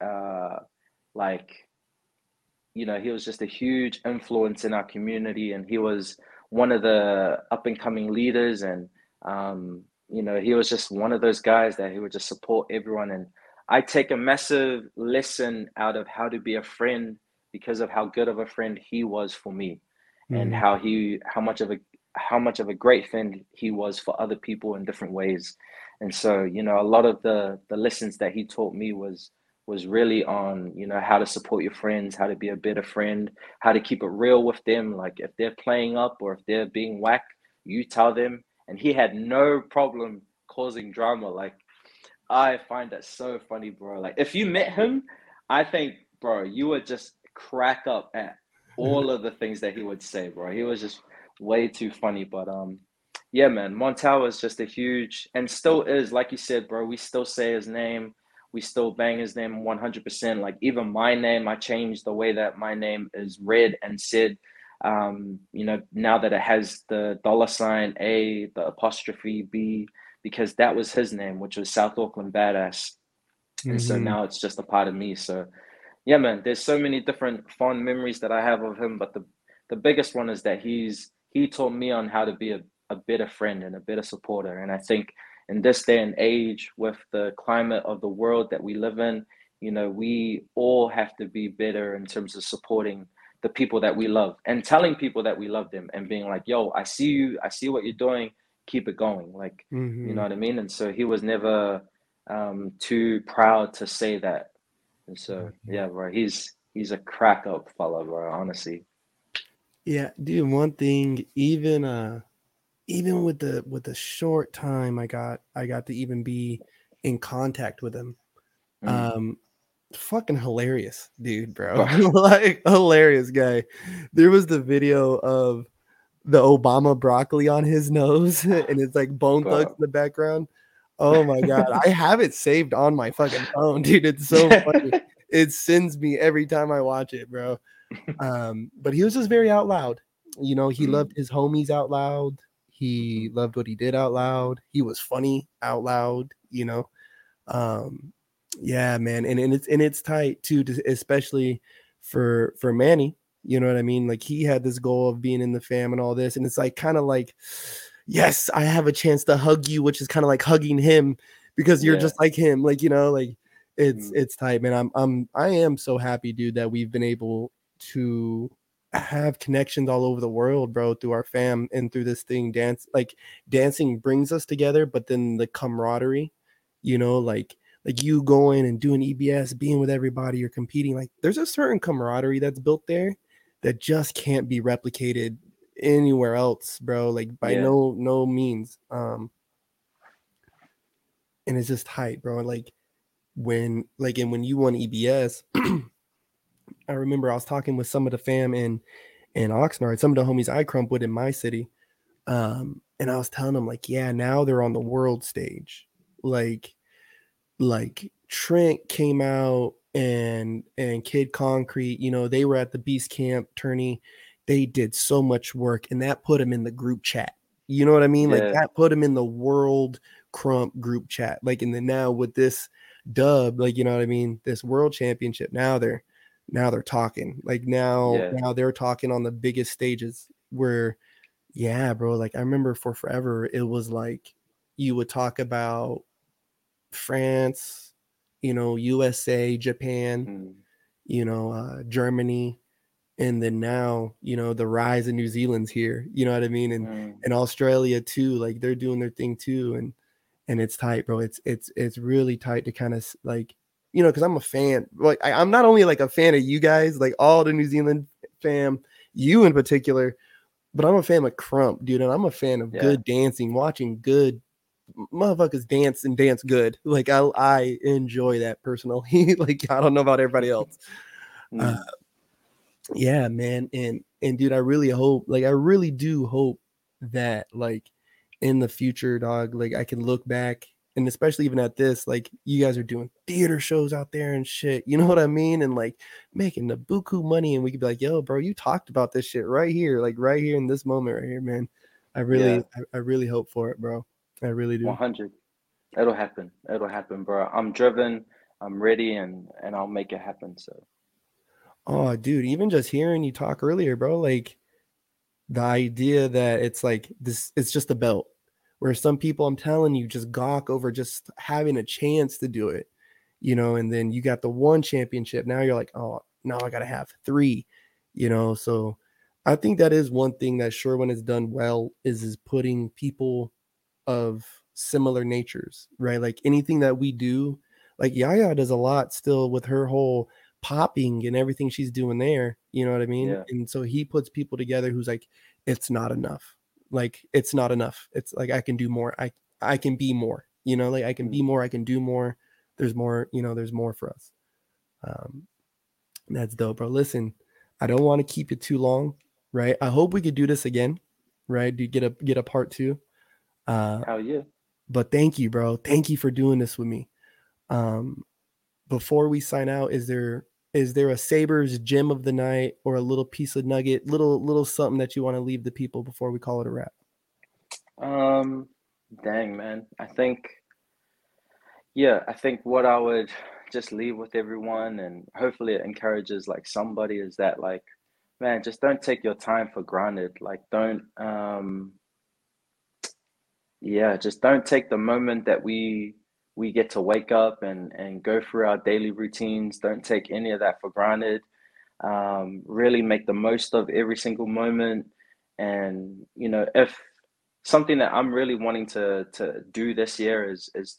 like you know he was just a huge influence in our community, and he was one of the up and coming leaders. And you know he was just one of those guys that he would just support everyone. And I take a massive lesson out of how to be a friend because of how good of a friend he was for me, and Mhm. how much of a great friend he was for other people in different ways. And so you know a lot of the lessons that he taught me was really on you know how to support your friends, how to be a better friend, how to keep it real with them. Like if they're playing up or if they're being whack, you tell them. And he had no problem causing drama. Like I find that so funny, bro. Like if you met him, I think, bro, you would just crack up at all of the things that he would say, bro. He was just way too funny. But yeah, man, Montel was just a huge and still is, like you said, bro. We still say his name. We still bang his name 100%. Like even my name, I changed the way that my name is read and said. You know, now that it has the $ A, the apostrophe B, because that was his name, which was South Auckland Badass. And so Mhm. now it's just a part of me. So yeah, man, there's so many different fond memories that I have of him, but the biggest one is that he taught me on how to be a better friend and a better supporter. And I think in this day and age, with the climate of the world that we live in, you know, we all have to be better in terms of supporting the people that we love and telling people that we love them and being like, yo, I see you, I see what you're doing, keep it going. Like, you know Mhm. what I mean? And so he was never too proud to say that. And so, Mhm. yeah, bro, he's a crack up fella, bro. Honestly. Yeah, dude, one thing, even with the short time I got to even be in contact with him, Mm, um, fucking hilarious, dude, bro. bro, Like hilarious guy. There was the video of the Obama broccoli on his nose, and it's like Bone Thugs bro. in the background. Oh my god, I have it saved on my fucking phone, dude. It's so funny. It sends me every time I watch it, bro. But he was just very out loud. You know, he loved Mm, his homies out loud. mhm, He loved what he did out loud. He was funny out loud, you know. Um, Yeah, man, and it's tight too, especially for Manny. You know what I mean? Like he had this goal of being in the fam and all this, and it's like kind of like, yes, I have a chance to hug you, which is kind of like hugging him because you're Yeah. just like him. Like like it's Mm. it's tight, man. I am so happy, dude, that we've been able to have connections all over the world, bro, through our fam and through this thing. Dancing brings us together, but then the camaraderie, like you going and doing EBS, being with everybody, you're competing. Like there's a certain camaraderie that's built there that just can't be replicated anywhere else, bro. Like by Yeah. no means. And it's just tight, bro. And when you won EBS, I remember I was talking with some of the fam in Oxnard, some of the homies I crump with in my city. And I was telling them like, yeah, now they're on the world stage. Like Trent came out and Kid Concrete, they were at the Beast Camp tourney. They did so much work, and that put them in the group chat. You know what I mean? Like Yeah. that put them in the world crump group chat. Like, and then now with this dub, like, you know what I mean? This world championship, now they're talking. Like now Yeah. now they're talking on the biggest stages where, yeah, bro. Like I remember for forever, it was like you would talk about France, USA, Japan, Mm. Germany, and then now, the rise of New Zealand's here. You know what I mean? And Mm. and Australia too. Like they're doing their thing too, and it's tight, bro. It's really tight to kind of like, because I'm a fan. Like I'm not only like a fan of you guys, like all the New Zealand fam, you in particular, but I'm a fan of Crump, dude, and I'm a fan of Yeah. good dancing, watching good motherfuckers dance and dance good. Like I enjoy that personally. Like I don't know about everybody else. Uh, Mm. yeah, man, and dude, I really do hope that like in the future, dog, like I can look back and especially even at this, like you guys are doing theater shows out there and shit. You know what I mean? And like making the buku money, and we could be like, yo, bro, you talked about this shit right here, like right here in this moment right here, man. I Yeah. really, I really hope for it, bro. I really do. 100. It'll happen. It'll happen, bro. I'm driven. I'm ready, and I'll make it happen. So Oh, dude, even just hearing you talk earlier, bro, like the idea that it's like this, it's just a belt. Where some people, I'm telling you, just gawk over just having a chance to do it, and then you got the one championship. Now you're like, oh, now I got to have three. So I think that is one thing that Sherwin has done well is putting people of similar natures, right? Like anything that we do, like Yaya does a lot still with her whole popping and everything she's doing there. You know what I mean? yeah. And so he puts people together who's like, it's not enough. Like it's not enough. It's like I can do more. I can be more. Like I can be Mm. more. I can do more. There's more. There's more for us. Um, that's dope, bro. Listen, I don't want to keep it too long, right? I hope we could do this again, right? Do get a part two. Uh, Hell yeah. but thank you, bro. Thank you for doing this with me. Um, before we sign out, is there a Sabres gem of the night or a little piece of nugget, little something that you want to leave the people before we call it a wrap? Um, Dang, man. I think what I would just leave with everyone, and hopefully it encourages like somebody, is that like, man, just don't take your time for granted. Like, just don't take the moment that we get to wake up and go through our daily routines. Don't take any of that for granted. Really make the most of every single moment. And if something that I'm really wanting to do this year is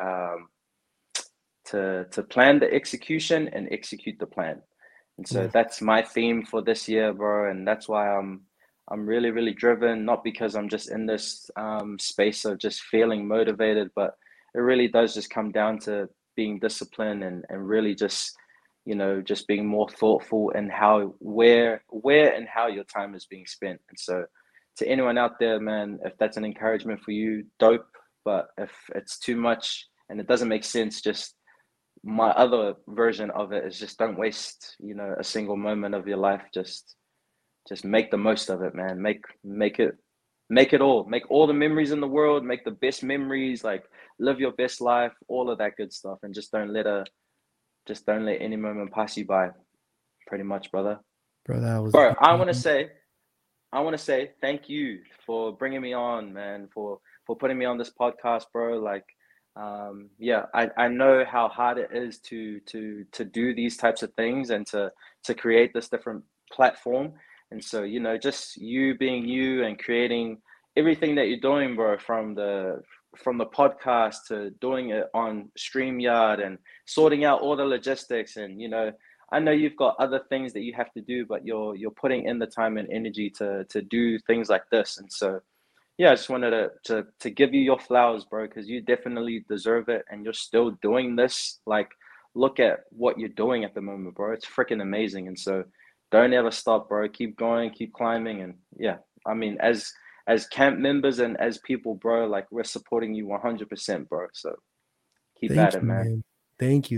to plan the execution and execute the plan. And so Yeah. that's my theme for this year, bro. And that's why I'm really, really driven, not because I'm just in this space of just feeling motivated, but it really does just come down to being disciplined and really just, just being more thoughtful in how, where and how your time is being spent. And so to anyone out there, man, if that's an encouragement for you, dope. But if it's too much and it doesn't make sense, just my other version of it is just don't waste, a single moment of your life. Just make the most of it, man. Make it. make it all, make all the memories in the world, make the best memories, like live your best life, all of that good stuff, and just don't let any moment pass you by. Pretty much, brother. Bro, that was Bro, beautiful. I want to say thank you for bringing me on, man, for putting me on this podcast, bro. Like, yeah, I know how hard it is to do these types of things and to create this different platform. And so, you know, just you being you and creating everything that you're doing, bro, from the podcast to doing it on StreamYard and sorting out all the logistics and, you know, I know you've got other things that you have to do, but you're putting in the time and energy to do things like this. And so yeah, I just wanted to give you your flowers, bro, because you definitely deserve it and you're still doing this. Like, look at what you're doing at the moment, bro. It's freaking amazing. And so don't ever stop, bro. Keep going, keep climbing. And yeah, I mean, as camp members and as people, bro, like we're supporting you 100%, bro. So keep at Thank it, you, man. man. Thank you.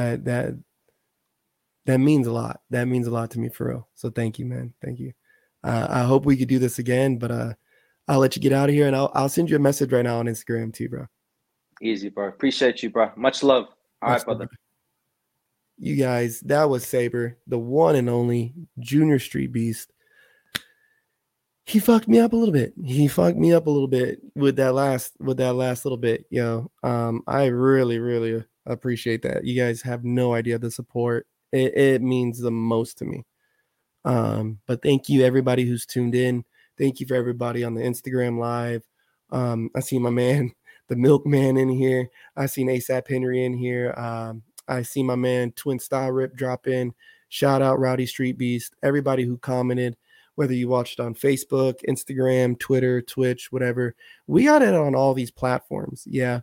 That means a lot. That means a lot to me for real. So thank you, man. Thank you. I hope we could do this again, but I'll let you get out of here and I'll send you a message right now on Instagram too, bro. Easy, bro. Appreciate you, bro. Much love. All Much right, love, brother. brother. You guys, that was Saber, the one and only Junior Street Beast. He fucked me up a little bit. He fucked me up a little bit with that last little bit, yo. I really, really appreciate that. You guys have no idea the support. It means the most to me. But thank you everybody who's tuned in. Thank you for everybody on the Instagram live. I see my man, the milkman in here. I seen ASAP Henry in here. I see my man Twin Style Rip drop in. Shout out Rowdy Street Beast. Everybody who commented, whether you watched on Facebook, Instagram, Twitter, Twitch, whatever. We got it on all these platforms. Yeah.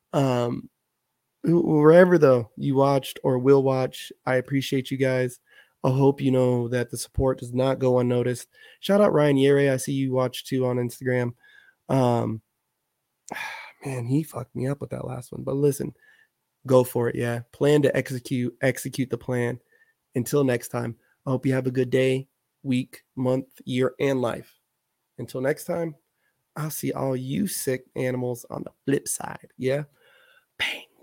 Wherever though you watched or will watch, I appreciate you guys. I hope you know that the support does not go unnoticed. Shout out Ryan Yere. I see you watch too on Instagram. Um, man, he fucked me up with that last one. But listen, go for it. Yeah. Plan to execute the plan. Until next time, I hope you have a good day, week, month, year, and life. Until next time, I'll see all you sick animals on the flip side. Yeah. Bang.